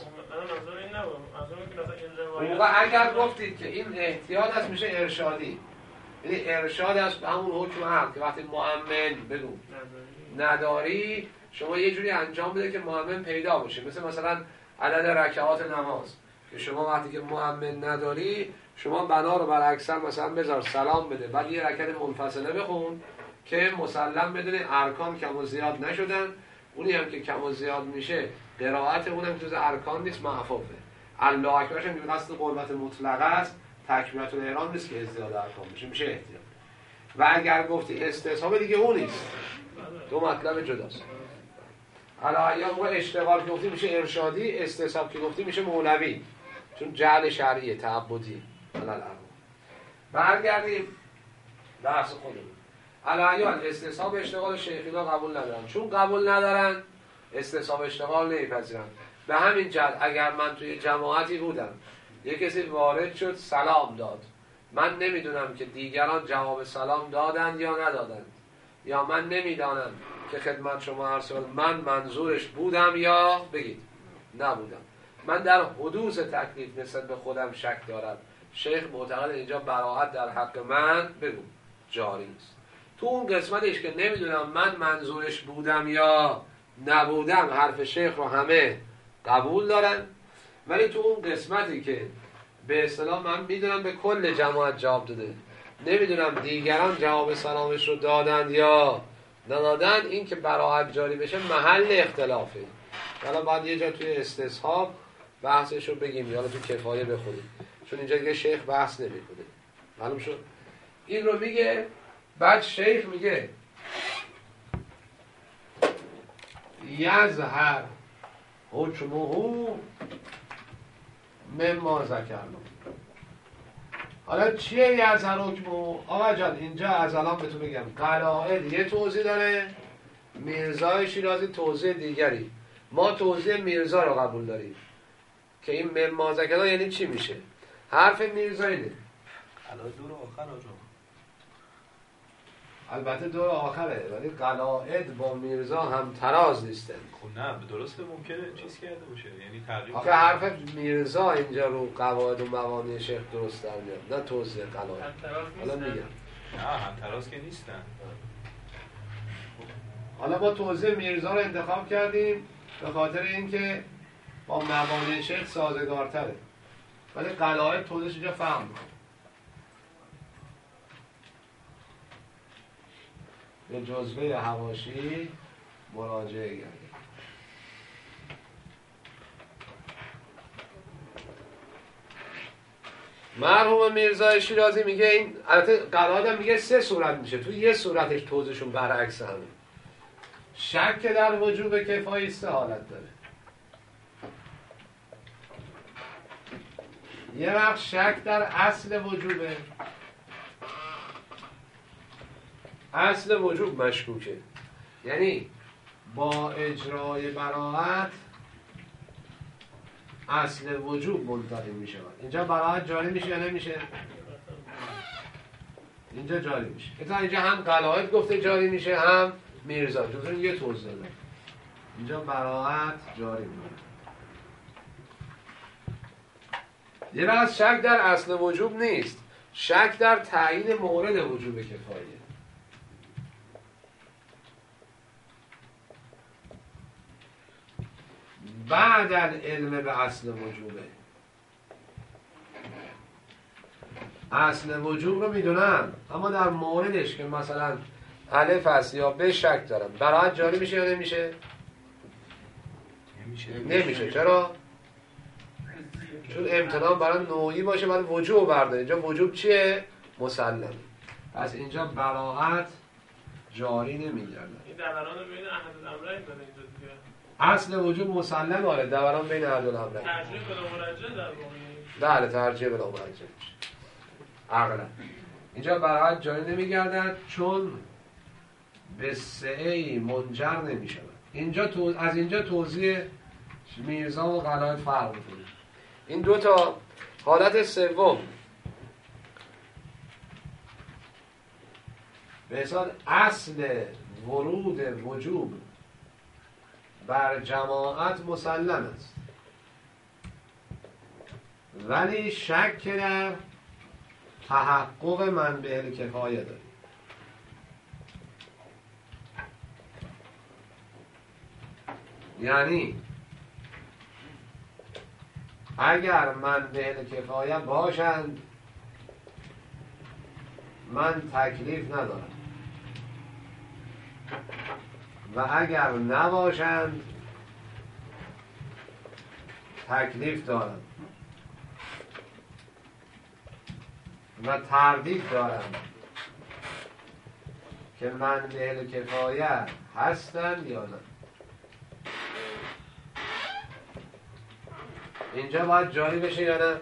موقع اگر گفتید که این احتیاط است میشه ارشادی، یعنی ارشاد است به همون حکم عقل که وقتی مؤمن بگو نداری شما یه جوری انجام بده که مؤمن پیدا باشه. مثلا عدد رکعات نماز که شما وقتی که مؤمن نداری شما بنا رو بر اکثر مثلا بذار سلام بده، بعد یه رکعت منفصله بخون که مسلم بدونی ارکان کم و زیاد نشدن. اونی هم که کم و زیاد میشه قرائت اونم جز ارکان نیست، معفوفه. الله اکبرش هم که قصد قربت مطلقه است، تکبیرات الاحرام نیست که ازدیاد ارکان بشه، میشه احتیاط. و اگر گفتی استصحاب دیگه اون نیست، دو مطلب جداست. حالا یا موقع اشتغال که گفتی میشه ارشادی، استصحاب که گفتی میشه مولوی، چون جعل شرعیه تعبدی. برگردیم درس خودمون. الان استصحاب اشتغال شیخینا قبول ندارن، چون قبول ندارن استصحاب اشتغال نمیپذیرن. به همین جهت اگر من توی جماعتی بودم یک کسی وارد شد سلام داد، من نمیدونم که دیگران جواب سلام دادند یا ندادند، یا من نمیدانم که خدمت شما عرض کنم من منظورش بودم یا بگید نبودم، من در حدوث تکلیف نسبت به خودم شک دارم، شیخ معتقد اینجا براءت در حق من بگو جاری است. تو اون قسمتش که نمیدونم من منظورش بودم یا نبودم حرف شیخ رو همه قبول دارن، ولی تو اون قسمتی که به اصطلاح من میدونم به کل جماعت جواب داده، نمیدونم دیگران جواب سلامش رو دادند یا ندادن، این که براءت جاری بشه محل اختلافه. حالا بعد یه جا توی استصحاب بحثش رو بگیم یا تو کفایه بخونیم، چون اینجا دیگه شیخ بحث نمیکنه. معلوم شد؟ این رو میگه. بعد شیخ میگه یظهر حکمه مما ذکرنا. حالا چیه یظهر حکمه؟ آقا جان اینجا از الان بهتون بگم قلائد یه توضیح داره، میرزای شیرازی توضیح دیگری. ما توضیح میرزا رو قبول داریم که این مما ذکرنا یعنی چی میشه. حرف میرزا اینه الان دور آخر آجا، البته دور آخره، ولی قلائد با میرزا هم تراز نیستن. خب نه درسته ممکنه چیز کرده باشه، یعنی تغییر. آخه حرف میرزا اینجا رو قواعد و موانع شیخ درست در میاد، نه توضیح قلائد. حالا میگم نه هم تراز که نیستن. حالا ما توضیح میرزا رو انتخاب کردیم به خاطر اینکه با موانع شیخ سازگارتره، ولی قلائد توضیحش اینجا فهم میکنه. به جزوه حواشی مراجعه گردید. مرحوم میرزا شیرازی میگه این البته قلائد میگه 3 صورت میشه، تو یه صورتش توضیحشون برعکس همه. شک در وجوب کفایه 3 حالت داره. یه وقت شک در اصل وجوبه، اصل وجوب مشکوکه، یعنی با اجرای براءت اصل وجوب منتقل می شود. اینجا براءت جاری میشه یا نمیشه؟ اینجا جاری میشه. اینجا هم قلائد گفته جاری میشه، هم میرزا. جزو یه توضیح داره. اینجا براءت جاری میشه. یه وقت شک در اصل وجوب نیست، شک در تعیین مورد وجوب کفایه. بعد علم به اصل وجوبه. اصل وجوب رو میدونم، اما در موردش که مثلا الف هست یا به شک دارم، براءت جاری میشه یا نمیشه؟ نمیشه. چرا؟ چون امتنان برای نوعی باشه، برای وجوب برداره. اینجا وجوب چیه؟ مسلمه. پس اینجا براءت جاری نمیگرده. این دوران بین احد الامرین داره اینجا دیگه. اصل وجوب مسلم، آره، دوران بین احد الامرین. ترجیح بلا مرجع در واقع. بله، ترجیح بلا مرجع میشه. عقلا اینجا براءت جاری نمیگردد چون به سعی منجر نمیشه. اینجا از اینجا توضیح میرزا و قلائد فرق میکنه. این دو تا حالت سوم به حساب اصل ورود وجوب بر جماعت مسلم است، ولی شک در تحقق منبع کفایه داره. یعنی اگر منبع کفایه باشند من تکلیف ندارم، و اگر نباشند تکلیف دارم و تردید دارم که منبع کفایه هستند یا نه. اینجا باید جاری بشه یا نه؟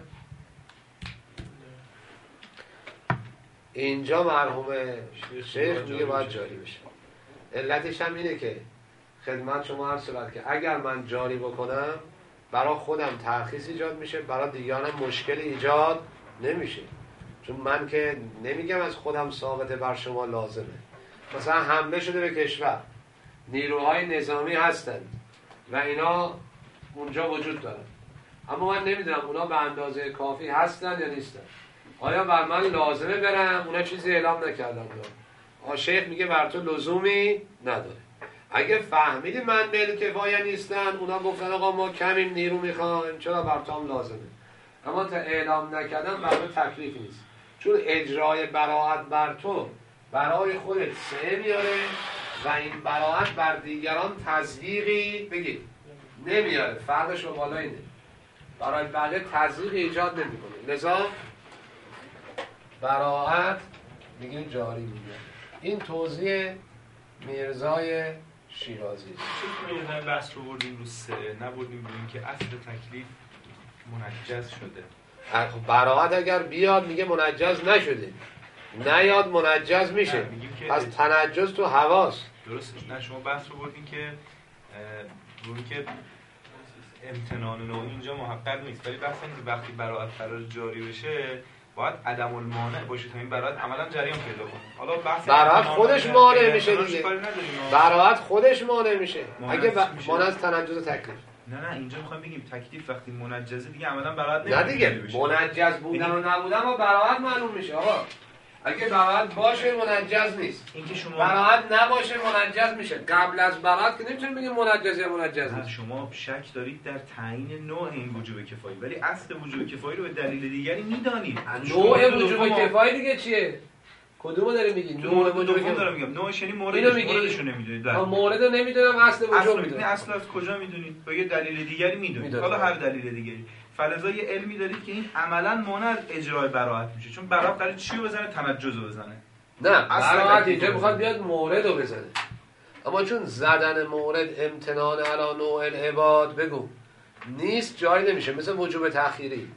اینجا مرحوم شیخ میگه باید جاری بشه. علتش هم اینه که خدمت شما عرض شد که اگر من جاری بکنم برای خودم ترخیص ایجاد میشه، برای دیگرانم مشکل ایجاد نمیشه. چون من که نمیگم از خودم ثابته بر شما لازمه. مثلا حمله شده به کشور، نیروهای نظامی هستند و اینا اونجا وجود دارن، اما من نمیدونم اونا به اندازه کافی هستن یا نیستن. آیا بر من لازمه برم؟ اونا چیزی اعلام نکردن. شیخ میگه بر تو لزومی نداره. اگه فهمیدی منبع کفایه نیستن، اونا گفتن آقا ما کمیم نیرو میخوایم، چرا بر تو هم لازمه. اما تا اعلام نکردن بر تو تکلیفی نیست، چون اجرای براءت بر تو برای خودت سعی میاره و این براءت بر دیگران تضییقی بگید نمیاره. فرقش رو بالا اینه، برای بقیه تضییق ایجاد نمیکنه، لذا براءت میگه جاری میگه. این توضیح میرزای شیرازی. چون این بحث رو بردیم رو سه، نبردیم رو این که اصل تکلیف منجز شده. براءت اگر بیاد میگه منجز نشده، نیاد منجز میشه. از تنجز تو حواس. درست. نه شما بحث رو بردیم که روی که امتنان نوعی اینجا محقق نیست، ولی بحث اینه که وقتی براءت قرار جاری بشه باید عدم المانع باشه تا این براءت عملا جریان پیدا کنه. حالا بحث براءت خودش مانع میشه دیگه. براءت خودش مانع میشه اگه مانع از تنجز تکلیف. نه اینجا میخوایم بگیم تکلیف وقتی منجزه دیگه عملا براءت نه دیگه، منجز بودن و نبودن با براءت معلوم میشه. آقا اگه براءت باشه منجز نیست، اینکه شما براءت نباشه منجز میشه. قبل از براءت که نمیتونیم بگیم منجز یا منجز نیست. شما شک دارید در تعیین نوع این وجوب کفایی، ولی اصل وجوب کفایی رو به دلیل دیگری میدانید. نوع وجوب کفایی دیگه چیه؟ کدومو داری میگی؟ نوع وجوب کفایی دارم میگم. نوعش یعنی موردشو نمیدونید. مورد رو نمیدونم، اصل وجوب میدونم. اصل از کجا میدونید؟ با یه دلیل دیگری میدونید. حالا هر دلیل دیگری. فلذا یه علمی دارید که این عملاً مانع از اجرای براءت میشه، چون براءت قراره چی رو بزنه؟ تنجز رو بزنه. نه، براءت اینجا میخواد بیاد مورد رو بزنه، اما چون زدن مورد امتنان علی نوع العباد بگو نیست، جاری نمیشه. مثل وجوب تأخیری،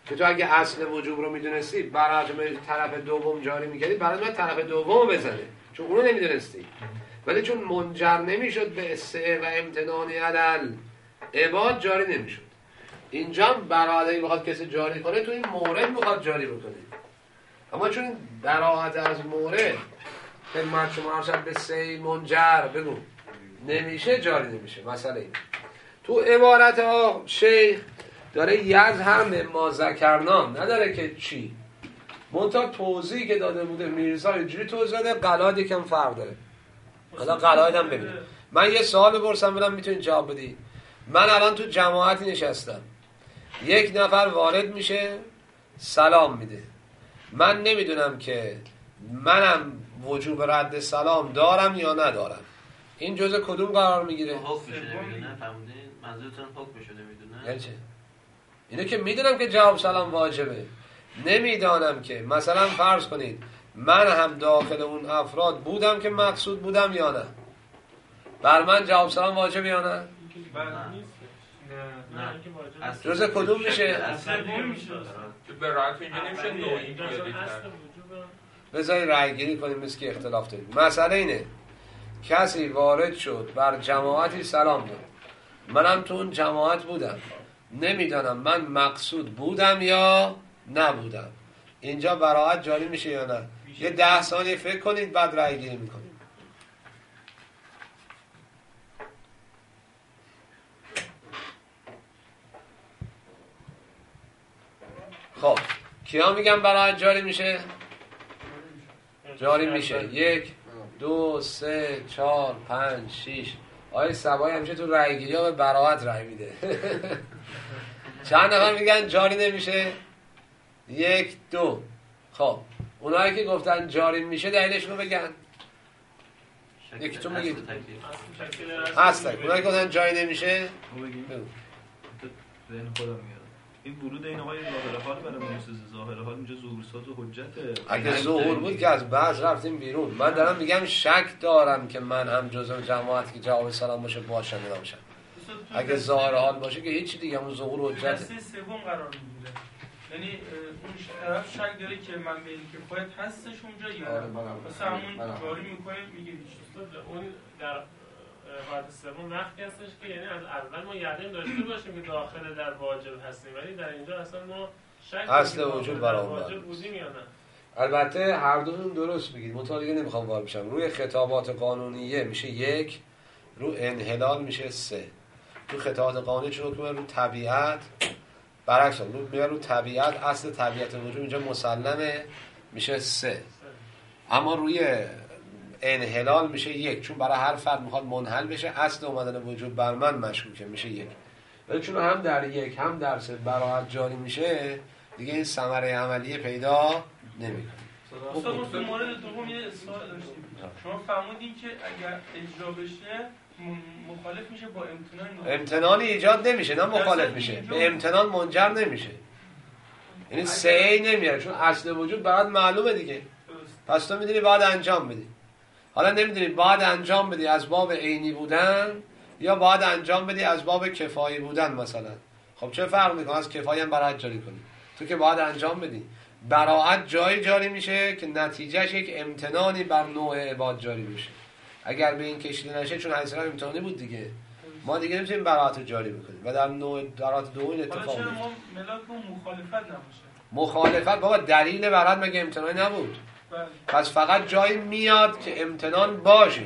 که تو اگه اصل وجوب رو میدونستی برای طرف دوم جاری میکردی، برای من طرف دوم بزنه، چون اونو نمیدونستی. ولی چون منجر نمیشد به استعه و امتنانی علل عباد جاری نمیشد. اینجا برای بخواد کسی جاری کنه تو این مورد میخواد جاری بکنه، اما چون براحت از مورد خدمت شما ارشد به سی منجر بگو نمیشه، جاری نمیشه. مثلا این تو عبارت ها شیخ داره یظهر ما ذکرنام نداره که چی، منتها توضیحی که داده بوده میرزا اینجوری توضیح داده، قلائد یکم فرق داره. حالا قلائد هم ببینید. من یه سوال بپرسم ببینم میتونید جواب بدید. من الان تو جماعتی نشستم، یک نفر وارد میشه سلام میده، من نمیدونم که منم وجوب رد سلام دارم یا ندارم، این جزء کدوم قرار میگیره؟ حکمش نمیدونه. فهمیدین منظورتون حکمش نمیدونه؟ یعنی چه؟ اینه که میدونم که جواب سلام واجبه، نمیدانم که مثلا فرض کنید من هم داخل اون افراد بودم که مقصود بودم یا نه، بر من جواب سلام واجب یا نه؟ جزء کدوم میشه؟ تو به راحت اینجا نمیشه نوعی بیادی بذاری رأی گیری کنیم مثل که اختلاف داریم. مسئله اینه کسی وارد شد بر جماعتی سلام داد، منم تو اون جماعت بودم، نمیدانم من مقصود بودم یا نبودم، اینجا براحت جاری میشه یا نه؟ یه 10 ثانیه فکر کنید بعد رأی گیری میکنید. خب کیا میگم براحت جاری میشه؟ جاری میشه. 1 2 3 4 5 6. آقای صبایی همیشه تو رأی گیری ها به براحت رأی میده. چند نفر میگن جاری نمیشه؟ 1 2. خب اونایی که گفتن جاری میشه دلیلشون رو بگن. یکیتون بگید. هستن. اونایی که گفتن جاری نمیشه ذهن خودم میاد. این ورود این آقای ظاهر حال برای موسوس ظاهر حال اینجا ظهور ساز و حجته. اگه ظهور بود که از بعض رفتیم بیرون. من دارم میگم شک دارم که من هم جزء جماعتی که جواب سلام باشه باشم یا نباشم. اگه ظاهر حال باشه که هیچ دیگه همون ظهور حجته. دسته سوم قرار میگیره. یعنی اون طرف شک داره که من به این کفایت هستش اونجا یا مثلا همون جاری میکنه میگه اون در حالت سوم وقتی هستش که یعنی از اول ما یقین داشته باشیم که داخل در واجب هستیم، ولی در اینجا اصلا ما شک اصل وجود برام واجب بودیم یا نه. البته هر دوتون درست بگید، مطالعه نمیخوام وارد بشم. روی خطابات قانونیه میشه 1، رو انحلال میشه 3. تو خطابات قانونی چون که رو طبیعت برعکس رو طبیعت، اصل طبیعت وجود اینجا مسلمه میشه 3. اما روی انحلال میشه 1، چون برای هر فرد میخواد منحل بشه، اصل اومدن وجود بر من مشکوکه میشه 1. ولی چون هم در 1 هم در 3 براحت جاری میشه دیگه این ثمره عملی پیدا نمیکنه. استاد تو مورد دوم یه سوال داشتیم. شما فرمودین که اگر اجرا بشه مخالف میشه با امتنان. امتنانی ایجاد نمیشه، نه مخالف میشه، به امتنان منجر نمیشه. یعنی سعی نمیاره، چون اصل وجود برات معلومه دیگه. پس تو میدونی باید انجام بدی. حالا نمیدونی باید انجام بدی از باب عینی بودن یا باید انجام بدی از باب کفایی بودن مثلا. خب چه فرق میکنه از کفایی هم براحت جاری کنی؟ تو که باید انجام بدی. براحت جایی جاری میشه که نتیجهش یک امتنانی بر نوع عباد جاری میشه. اگر به این کشیده نشه، چون حدیث امتحانی بود دیگه، ما دیگه نمیتونیم براحت رو جاری بکنیم و در نوع درات دو این اتفاق میفته. ما ملاک مخالفت نباشه. مخالفت بابا دلیل براحت مگه امتنانی نبود؟ پس فقط جایی میاد که امتنان باشه،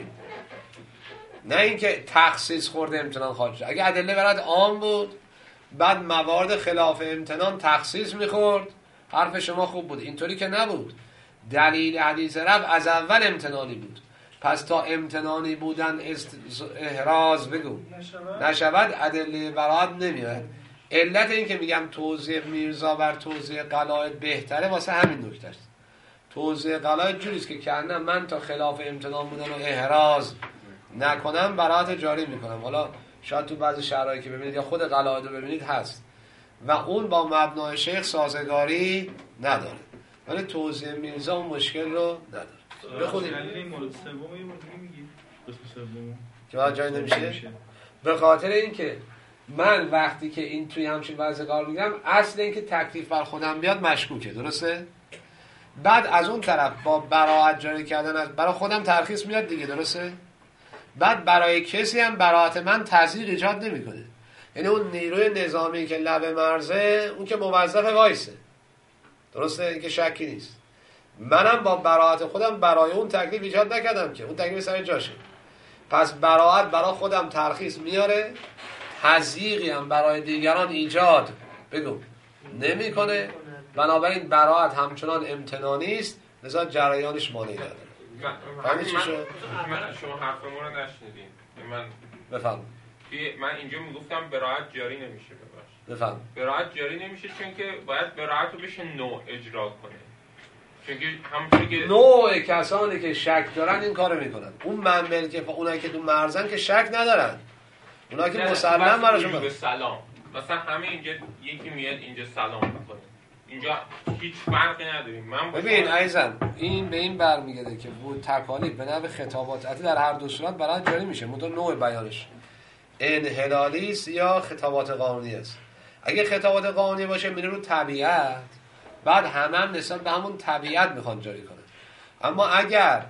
نه اینکه تخصیص خورده امتنان خارج شد. اگه ادله براحت عام بود بعد موارد خلاف امتنان تخصیص میخورد، حرف شما خوب بود. اینطوری که نبود. دلیل حدیث رفع از اول امتنانی بود، پس تا امتنانی بودن احراز بگو نشود ادله براحت نمیاد. علت این که میگم توضیح میرزا بر توضیح قلائد بهتره واسه همین نکته است. توضیح قلائد جوریست که کنم من تا خلاف امتنان بودن و احراز نکنم براحت جاری میکنم. حالا شاید تو بعضی شرایطی که ببینید یا خود قلائد رو ببینید هست و اون با مبنای شیخ سازگاری نداره، ولی توضیح میرزا اون مشکل رو نداره. بخونید این مورد سوم یه مورد میگید قسم سوم که بعد جای نمیشه. به خاطر اینکه من وقتی که این توی همچین وضع قرار میگم، اصل این که تکلیف بر خودم بیاد مشکوکه، درسته؟ بعد از اون طرف با براءت جاری کردن برای خودم ترخیص میاد دیگه، درسته؟ بعد برای کسی هم براءت من تضییق ایجاد نمیکنه. یعنی اون نیروی نظامی که لب مرزه، اون که موظف وایسه، درسته؟ این که شکی نیست. منم با براءت خودم برای اون تکلیف ایجاد نکردم که اون تکلیف سر جاشه. پس براءت برای خودم ترخیص میاره، تضییقی هم برای دیگران ایجاد نمیکنه. بنابراین براءت همچنان امتنانی است، لذا جریانش مانعی نداره. همین چی شد؟ شما حرفمون رو نشنیدین. من بفهم. من اینجا میگفتم براءت جاری نمیشه. بفهم. براءت جاری نمیشه چون که باید براءت رو بشه نوع اجرا کنه. چون که همونطوری که نوع کسانی که شک دارن این کارو میکنن. اون منبل که اونایی که تو مرزن که شک ندارن. اونایی که مسلم براشون به سلام. مثلا همه اینجا یکی میاد اینجا سلام میکنه. اینجا هیچ فرقی نداریم. من ببین عزیزم، این به این برمیگرده که بود تکالیف به نحو خطابات در هر دو صورت برای جاری میشه، مطور نوع بیانش انحلالی است یا خطابات قانونی است. اگه خطابات قانونی باشه میره رو طبیعت، بعد هم نسبت به همون طبیعت میخوان جاری کنه. اما اگر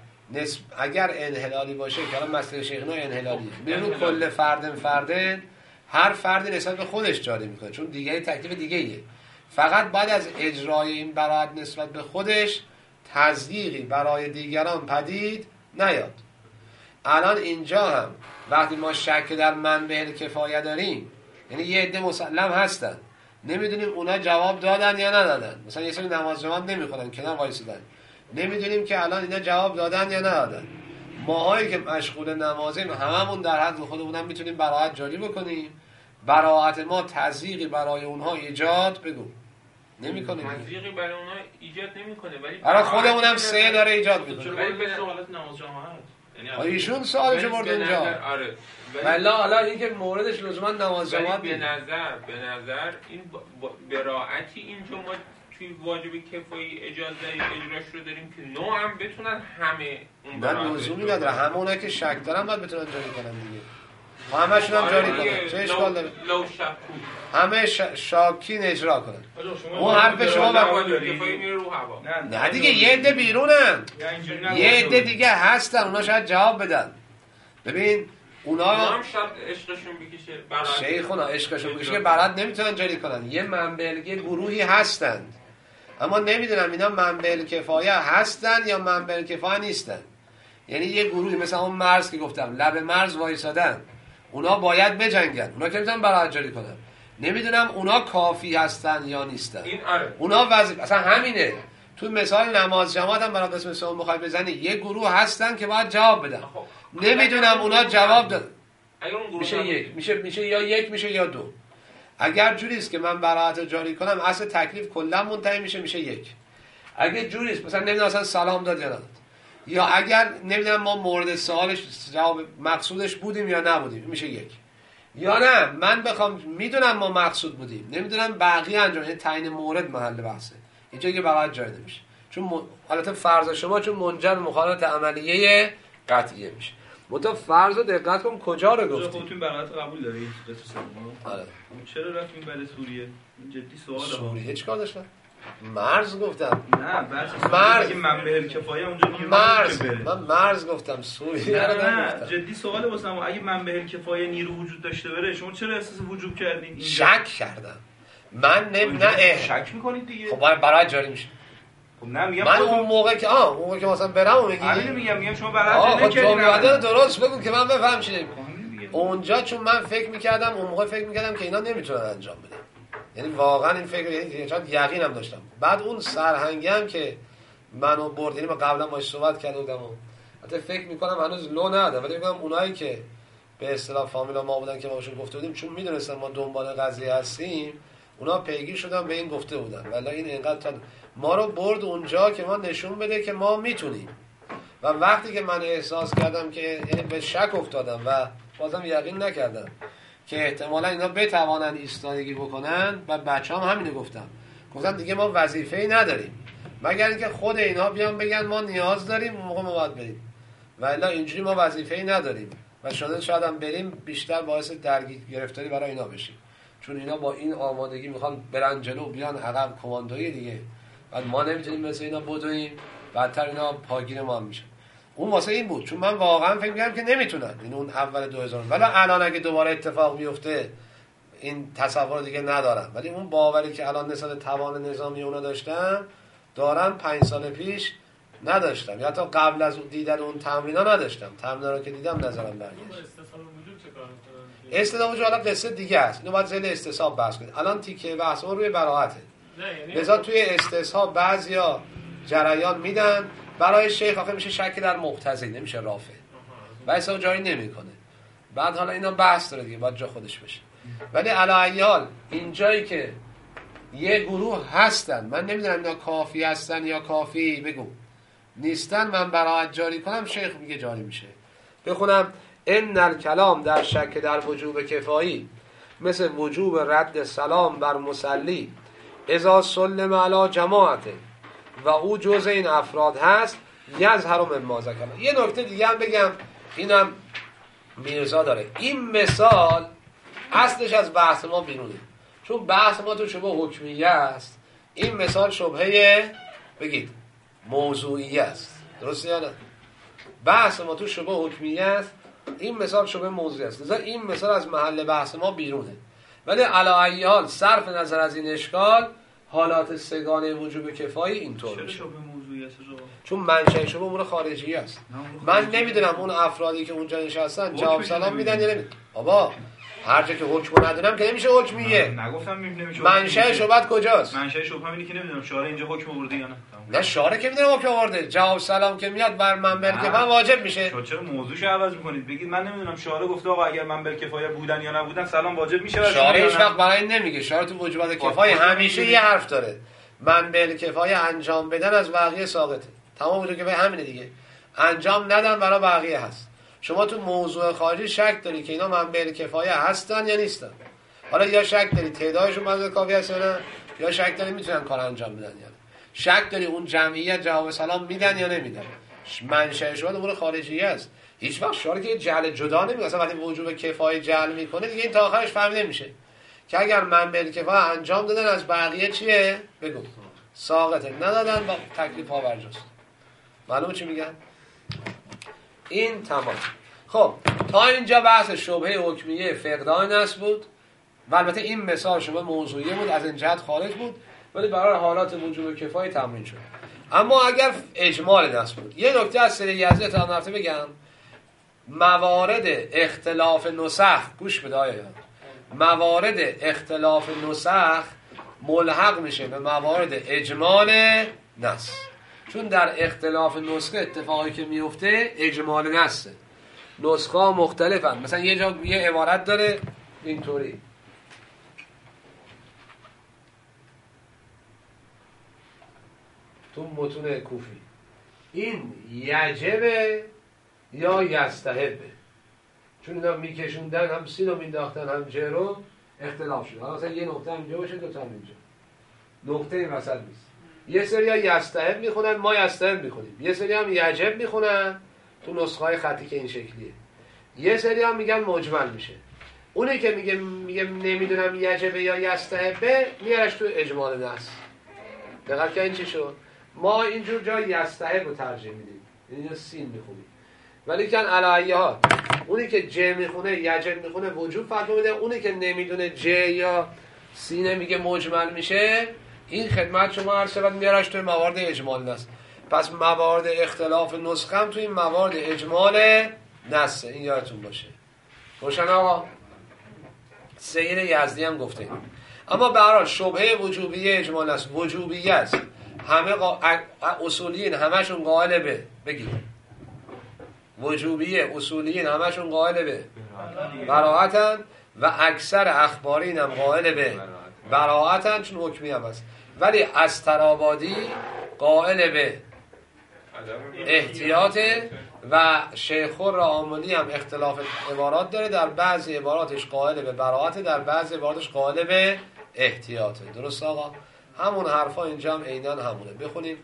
انحلالی باشه که الان مسئله شیخنا انحلالیه، میره رو کل فردن هر فردی نسبت به خودش جاری میکنه، چون دیگری تکلیف دیگه‌ایه. فقط بعد از اجرای این براءت نسبت به خودش تضییقی برای دیگران پدید نیاد. الان اینجا هم وقتی ما شک در منبع کفایه داریم، یعنی یه عده مسلم هستن، نمیدونیم اونا جواب دادن یا ندادن. مثلا یه سری نماز جماعت نمیخونن، کنار وایسیدن، نمیدونیم که الان اینا جواب دادن یا ندادن. ماهایی که مشغول نمازیم هممون در حد خودمون میتونیم براءت جاری بکنیم. براءت ما تضییقی برای اونها ایجاد نمیکنه. تضییقی برای اونها ایجاد نمیکنه، ولی برای خودمون هم سه داره ایجاد میکنه. ولی به حالت نماز جماعت ایشون سوالشو برد اونجا. آره. ولی حالا این که موردش لزوما نماز جماعت به نظر این براءتی اینجا ما توی واجب کفایی اجازه اجراش رو داریم که نوع هم بتونن همه اون براءت لزومی نداره، همونایی که شک دارن باید بتونن جاری کنن دیگه. همه‌شون هم جاری کنن، چه اشکال داره؟ لو شک همه شاکین اجرا کنن. اون حرف شما کفایی میره رو هوا. نه دیگه، یه عده بیرونن، یه عده دیگه هستن، اونا شاید جواب بدن. ببین اونا هم شاید عشقشون بکشه، شیخونا عشقشون بکشه که براءت نمیتونن جاری کنن. یه منبع گروهی هستند، اما نمیدونم اینا منبع کفایه هستن یا منبع کفایه نیستن. یعنی یه گروهی مثلا اون مرز که گفتم لب مرز وایسادن، اونا باید بجنگن، اونا که میتونن براءت جاری کنن. نمیدونم اونا کافی هستن یا نیستن. اونا وظیفه اصلا همینه. تو مثال نماز جماعت هم برای قسم سوم بخوای بزنی، یه گروه هستن که باید جواب بدن. نمیدونم اونا جواب دادن. میشه یک، میشه یا یک، میشه یا دو. اگر جوریست که من براءت جاری کنم، اصل تکلیف کلا منتهی میشه یک. اگه جوریست مثلا نمیدونم اصلا سلام داد یا نداد، یا اگر نمیدونم ما مورد سوالش جواب مقصودش بودیم یا نبودیم، میشه یک. یا نه من بخوام میدونم ما مقصود بودیم، نمیدونم بقیه انجام، این تعیین مورد محل بحثه. اینجا که براءت جاری نمیشه، چون البته فرض شما چون منجر مخالفت عملیه قطعیه میشه. متأ فرض رو دقت کن کجا رو گفتی؟ خودتون براءت قبول دارید؟ آره. چرا رفتیم برای سوریه؟ این جدی سواله. سوریه چیکار داشتن؟ مرز گفتم. نه مرز که منبع کفایه اونجا نیرو من مرز گفتم، سوریه رو نگفتم. جدی سواله واسم، اگه منبع کفایه نیرو وجود داشته بره، شما چرا احساس وجوب کردین؟ شک کردم. من نه شک میکنید دیگه. خب براءت جاری میشه. خب نه میگم من اون موقع که مثلا برام میگی. میگم شما براءت نکردین. جمله درست بگو که من بفهم چی. اونجا چون من فکر میکردم، اون موقع فکر میکردم که اینا نمیتونن انجام بدن. یعنی واقعا این فکر، یعنی چند یقینم داشتم. بعد اون سرهنگی هم که منو برد، یعنی من قبلا باهاش صحبت کرده بودم، البته فکر میکنم هنوز لو ندادم، ولی میگم اونایی که به اصطلاح فامیلا ما بودن که ما باشون گفته بودیم، چون میدونستن ما دنبال قضیه هستیم، اونا پیگیر شدن به این گفته بودن. ولی این اینقدر تا ما رو برد اونجا که ما نشون بده که ما میتونیم. و وقتی که من احساس کردم که یعنی به شک افتادم و بازم یقین نکردم که احتمالا اینا بتوانن ایستادگی بکنن، و بچه‌ام همینو گفتم دیگه ما وظیفه‌ای نداریم مگر اینکه خود اینها بیان بگن ما نیاز داریم، اون موقع ما باید بریم، و الا اینجوری ما وظیفه‌ای نداریم. و شاید هم بریم بیشتر باعث درگیر گرفتاری برای اینا بشیم، چون اینا با این آمادگی میخوان برن جلو بیان عقب کماندوی دیگه، بعد ما نمیتونیم مثل اینا بدویم، بعدتر اینا پاگیر ما هم میشن. اون واسه این بود، چون من واقعا فکر می‌کردم که نمیتونن این اون اول 2000. ولی الان اگه دوباره اتفاق بیفته این تصور دیگه ندارم، ولی اون باوری که الان نسبت توان نظامی اونا داشتم دارم 5 سال پیش نداشتم، یا حتی قبل از دیدن اون تمرینا نداشتم. تمرینا رو که دیدم نظرم برگشت. استثاب وجود چه کار می‌کنن؟ استثاب وجود حالا قصه دیگه است، اینو باید ذیل استصحاب بحث کنید. الان تیکه بحث روی براءته. لذا توی استصحاب بعضیا جریان میدن برای شیخ، آخه میشه شک در مقتضی، نمیشه رافع، بحثا جایی نمیکنه. بعد حالا اینا بحث داره دیگه، باید جا خودش بشه. ولی علیال اینجایی که یه گروه هستن، من نمیدونم اینا کافی هستن یا کافی بگو نیستن، من براعت جاری کنم، شیخ میگه جاری میشه. بخونم: ان الکلام در شک در وجوب کفایی مثل وجوب رد سلام بر مصلی اذا سلم علی جماعته و او جزء این افراد هست یظهر مما ذکر. یه نکته دیگه هم بگم، اینم میرزا داره، این مثال اصلش از بحث ما بیرونه، چون بحث ما تو شبه حکمیه است، این مثال شبهه بگید موضوعیه است، درسته یا نه؟ بحث ما تو شبه حکمیه است، این مثال شبه موضوعی است، لذا این مثال از محل بحث ما بیرونه. ولی علی ای حال صرف نظر از این اشکال، حالات سگانه وجوب کفایی اینطور میشه. چون منشأ شبه امور خارجی است. من نمیدونم اون افرادی که اونجا نشستن جواب سلام میدن یا نمیدن. بابا هر جا که حکم ندونم که نمیشه حکمیه. نگفتم نمیشه. منشأ شبهه کجاست؟ منشأ شبهه اینه که نمیدونم شارع اینجا حکم آورده یا نه. نه شارع که میدونه حکم آورده، جواب سلام که میاد بر منبر کفایه واجب میشه. چرا موضوعشو عوض میکنید؟ بگید من نمیدونم شارع گفته آقا اگر منبر کفایه بودن یا نبودن سلام واجب میشه. شارع هیچ وقت برای نمیگه، شارع تو وجوبات کفایه همیشه یه حرف داره، منبر کفایه انجام بدن از بقیه ساقطه. تمام وجوب کفایه همینه دیگه، انجام ندن برای بقیه هست. شما تو موضوع خارجی شک داری که اینا منبع کفایه هستن یا نیستن، حالا یا شک داری تعدادشون منبع کافی هست یا نه، یا شک داری میتونن کار انجام بدن یا نه، شک داری اون جمعیت جواب سلام میدن یا نمیدن. منشأ شما امور خارجیه است. هیچ وقت شارع که جعل جدا نمیگه، اصلا وقتی وجوب کفایه جعل میکنه دیگه این تا آخرش فهمیده میشه که اگر منبع کفایه انجام دادن از بقیه چیه بگو ساقطه، ندادن با تکلیف ها برجاست. معلومه چی میگن؟ این تمام. خب تا اینجا بحث شبهه حکمیه فقدان نص بود و البته این مثال شبهه موضوعیه بود، از این جهت خارج بود، ولی برای حالات وجوب کفایه تمرین شد. اما اگر اجمال نص بود، یه نکته از سری یزدی تا نرفته بگم، موارد اختلاف نسخ، گوش بده آیا موارد اختلاف نسخ ملحق میشه به موارد اجمال نص، چون در اختلاف نسخه اتفاقی که میفته اجمال نصه، نسخه ها مختلفن. مثلا یه جا یه عبارت داره اینطوری، تو متون کوفی این یجبه یا یستحبه، چون اینا میکشوندن هم سین رو مینداختن هم جه رو اختلاف شد. حالا مثلا یه نقطه هم اینجا باشه دوتا هم اینجا، نقطه این وسط نیست. یه سری ها یستحب میخونن، ما یستحب میخونیم. یه سری هم یجب میخونن تو نسخه های خطی که این شکلیه. یه سری هم میگن مجمل میشه. اونی که میگه نمیدونم یجبه یا یستحبه میارش تو اجمال نص. دقیق که این چی شد؟ ما اینجور جا یستحب رو ترجیح میدیم، اینجا سین میخونیم. ولی کن علیه ها اونی که ج میخونه یجب میخونه وجوب فتوا میده، اونی که نمیدونه ج یا سینه میگه مجمل میشه، این خدمت شما هر شود میارش توی موارد اجمال نص. پس موارد اختلاف نسخه هم توی این موارد اجمال نصه، این یادتون باشه. روشن آقا؟ سیر یزدی هم گفته. اما به هر حال شبهه وجوبیه اجمال نص وجوبیه است، همه اصولیین همشون قائل به بگید وجوبیه، اصولیین همشون قائل به براءتن و اکثر اخبارین هم قائل به براءتن چون حکمی هم هست. ولی استرآبادی قائل به احتیاط و شیخ الرعاملی هم اختلاف عبارات داره، در بعضی عباراتش قائل به براءت، در بعضی عباراتش قائل به احتیاطه. درست آقا؟ همون حرفا اینجا هم عیناً همونه. بخونیم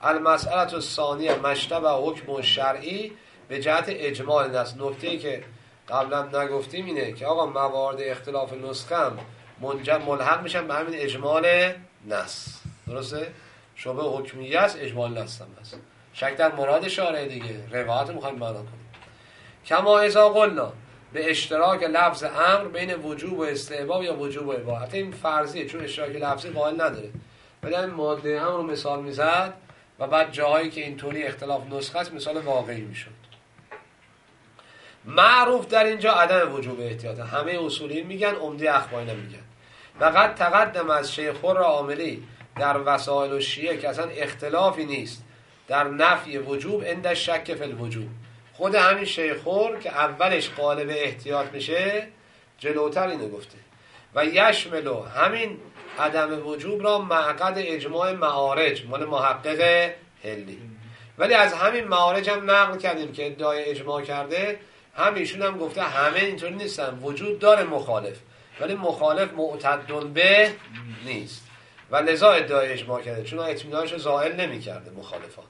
المسئله الثانیه مشتبه حکم شرعی به جهت اجمال نص. نکته‌ای که قبلا نگفتیم اینه که آقا موارد اختلاف نسخه هم ملحق میشن به همین اجمال نص. درسته؟ شبه حکمیه است، اجمال نص هم هست. شک در مراد شارع دیگه، روایت میخوایم معنا کنیم. کما اذا قلنا به اشتراک لفظ امر بین وجوب و استحباب یا وجوب و اباحه. این فرضیه چون اشتراک لفظی قائل نداره. ولی این ماده امر رو مثال میزد و بعد جاهایی که اینطوری اختلاف نسخه است مثال واقعی میشد. معروف در اینجا عدم وجوب احتیاط. همه اصولیین میگن، عمده اخوانی میگن. و قد تقدم از شیخ عاملی در وسائل الشیعه که اصلا اختلافی نیست در نفی وجوب عند شک فی الوجوب. خود همین شیخ که اولش قالب احتیاط میشه جلوتر اینو گفته و یشملو همین عدم وجوب را معقد اجماع معارج مال محقق هلی. ولی از همین معارج هم نقل کردیم که ادعای اجماع کرده، همیشون هم گفته همه اینطوری نیستن، وجود داره مخالف ولی مخالف معتد به نیست و لذا ادعای اجماع کرده چون اطمینانش زائل نمی کرده مخالفان.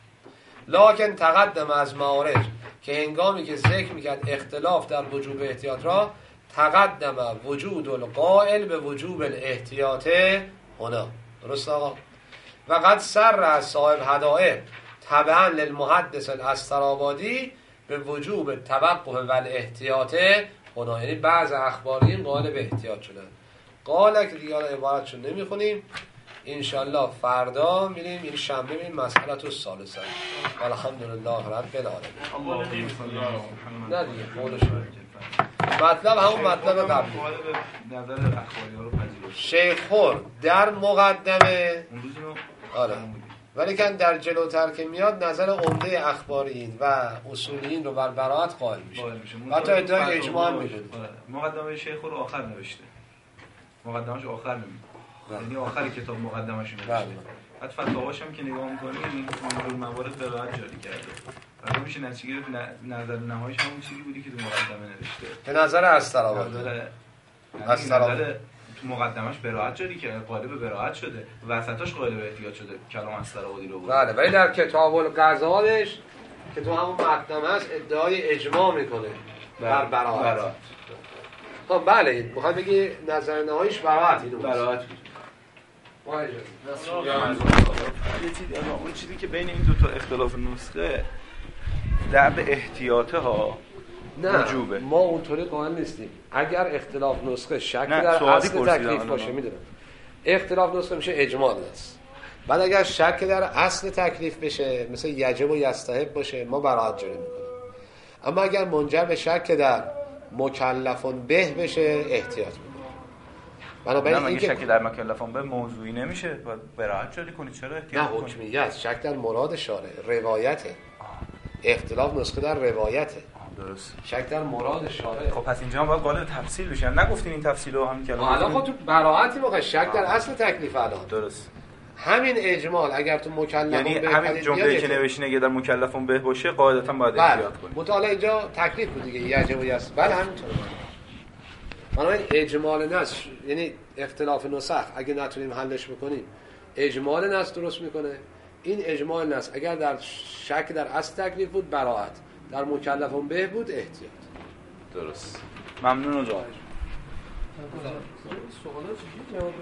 لکن تقدم از معارج که هنگامی که ذکر میکرد اختلاف در وجوب احتیاط را تقدم وجود القائل به وجوب الاحتیاط هنا. درست آقا؟ و قد سر از صاحب هدایه تبعا للمحدث الاسطرابادی به وجوب توقف و الاحتیاط هنا. یعنی بعض اخبارین قائل به احتیاط شدن. قاله که دیگه عبارتشون نمیخونیم، انشالله فردا میریم این شنبه میریم مسئله الثالثه. الحمدلله رب العالمین. نه دیگه قولش مطلب همون مطلب قبلی. نظر اخباری ها رو پذیرفت شیخ خور در مقدمه آره، ولی که در جلوتر که میاد نظر عمده اخبارین و اصولیین رو بر براءت قائل میشه. حتی ادعای اجماع میشه. مقدمه شیخ خور آخر نوشته، مقدمه‌اش آخر نمیشه، یعنی آخر کتاب مقدمه‌اش نوشته. بعد فتاواش هم که نگاه می‌کنی این جور موارد به راحت جاری کرده. بعد میشه نتیجه نظر نهاییش همون چیزی بودی که تو مقدمه نوشته. به نظر اسطرابادی. اسطرابادی تو مقدمه‌اش به راحت جاری کرده، قالب به راحت شده، وسطاش قالب احتیاط شده. کلام اسطرابادی رو. بله، ولی در کتاب الغزالش که تو همون مقدمه است ادعای اجماع میکنه بر براءت. خب بله، میخواد بگی نظر نهاییش براءت اینو براءت. اون چیزی که بین این دو تا اختلاف نسخه در به احتیاطه ها وجوبه. ما اونطوری قائل نیستیم. اگر اختلاف نسخه شک در اصل تکلیف باشه، میدونم اختلاف نسخه میشه اجماع است. بعد اگر شک در اصل تکلیف بشه مثل یجب و یستحب باشه ما براءت جاری میکنیم. اما اگر منجر به شک در مکلفون به بشه احتیاط میکنیم. بنابراین این شک در مکلفون به موضوعی نمیشه، باید براءت جاری کنید. چرا احتیاط کنید؟ نه حکمیه است، شک در مراد شارع، روایته. اختلاف نسخه در روایته. درست. شک در مراد شارع. خب پس اینجا هم باید قالب تفصیل بشه. نگفتین این تفصیل رو هم کلام. الان خب تو براءتی موقع شک در اصل تکلیف الان. درست. همین اجمال اگر تو مکلفون یعنی به همین جمله‌ای که نوشتین اگه در مکلفون به باشه قاعدتاً باید احتیاط کنید. مطالعه اینجا تکلیف بود دیگه، یجب و یست. بله همینطوره. بنابراین اجمال نص یعنی اختلاف نسخ اگه نتونیم حلش بکنیم اجمال نص درست میکنه. این اجمال نص اگر در شک در اصل تکلیف بود براءت، در مکلفون به بود احتیاط. درست. ممنون. سوالات چی جواب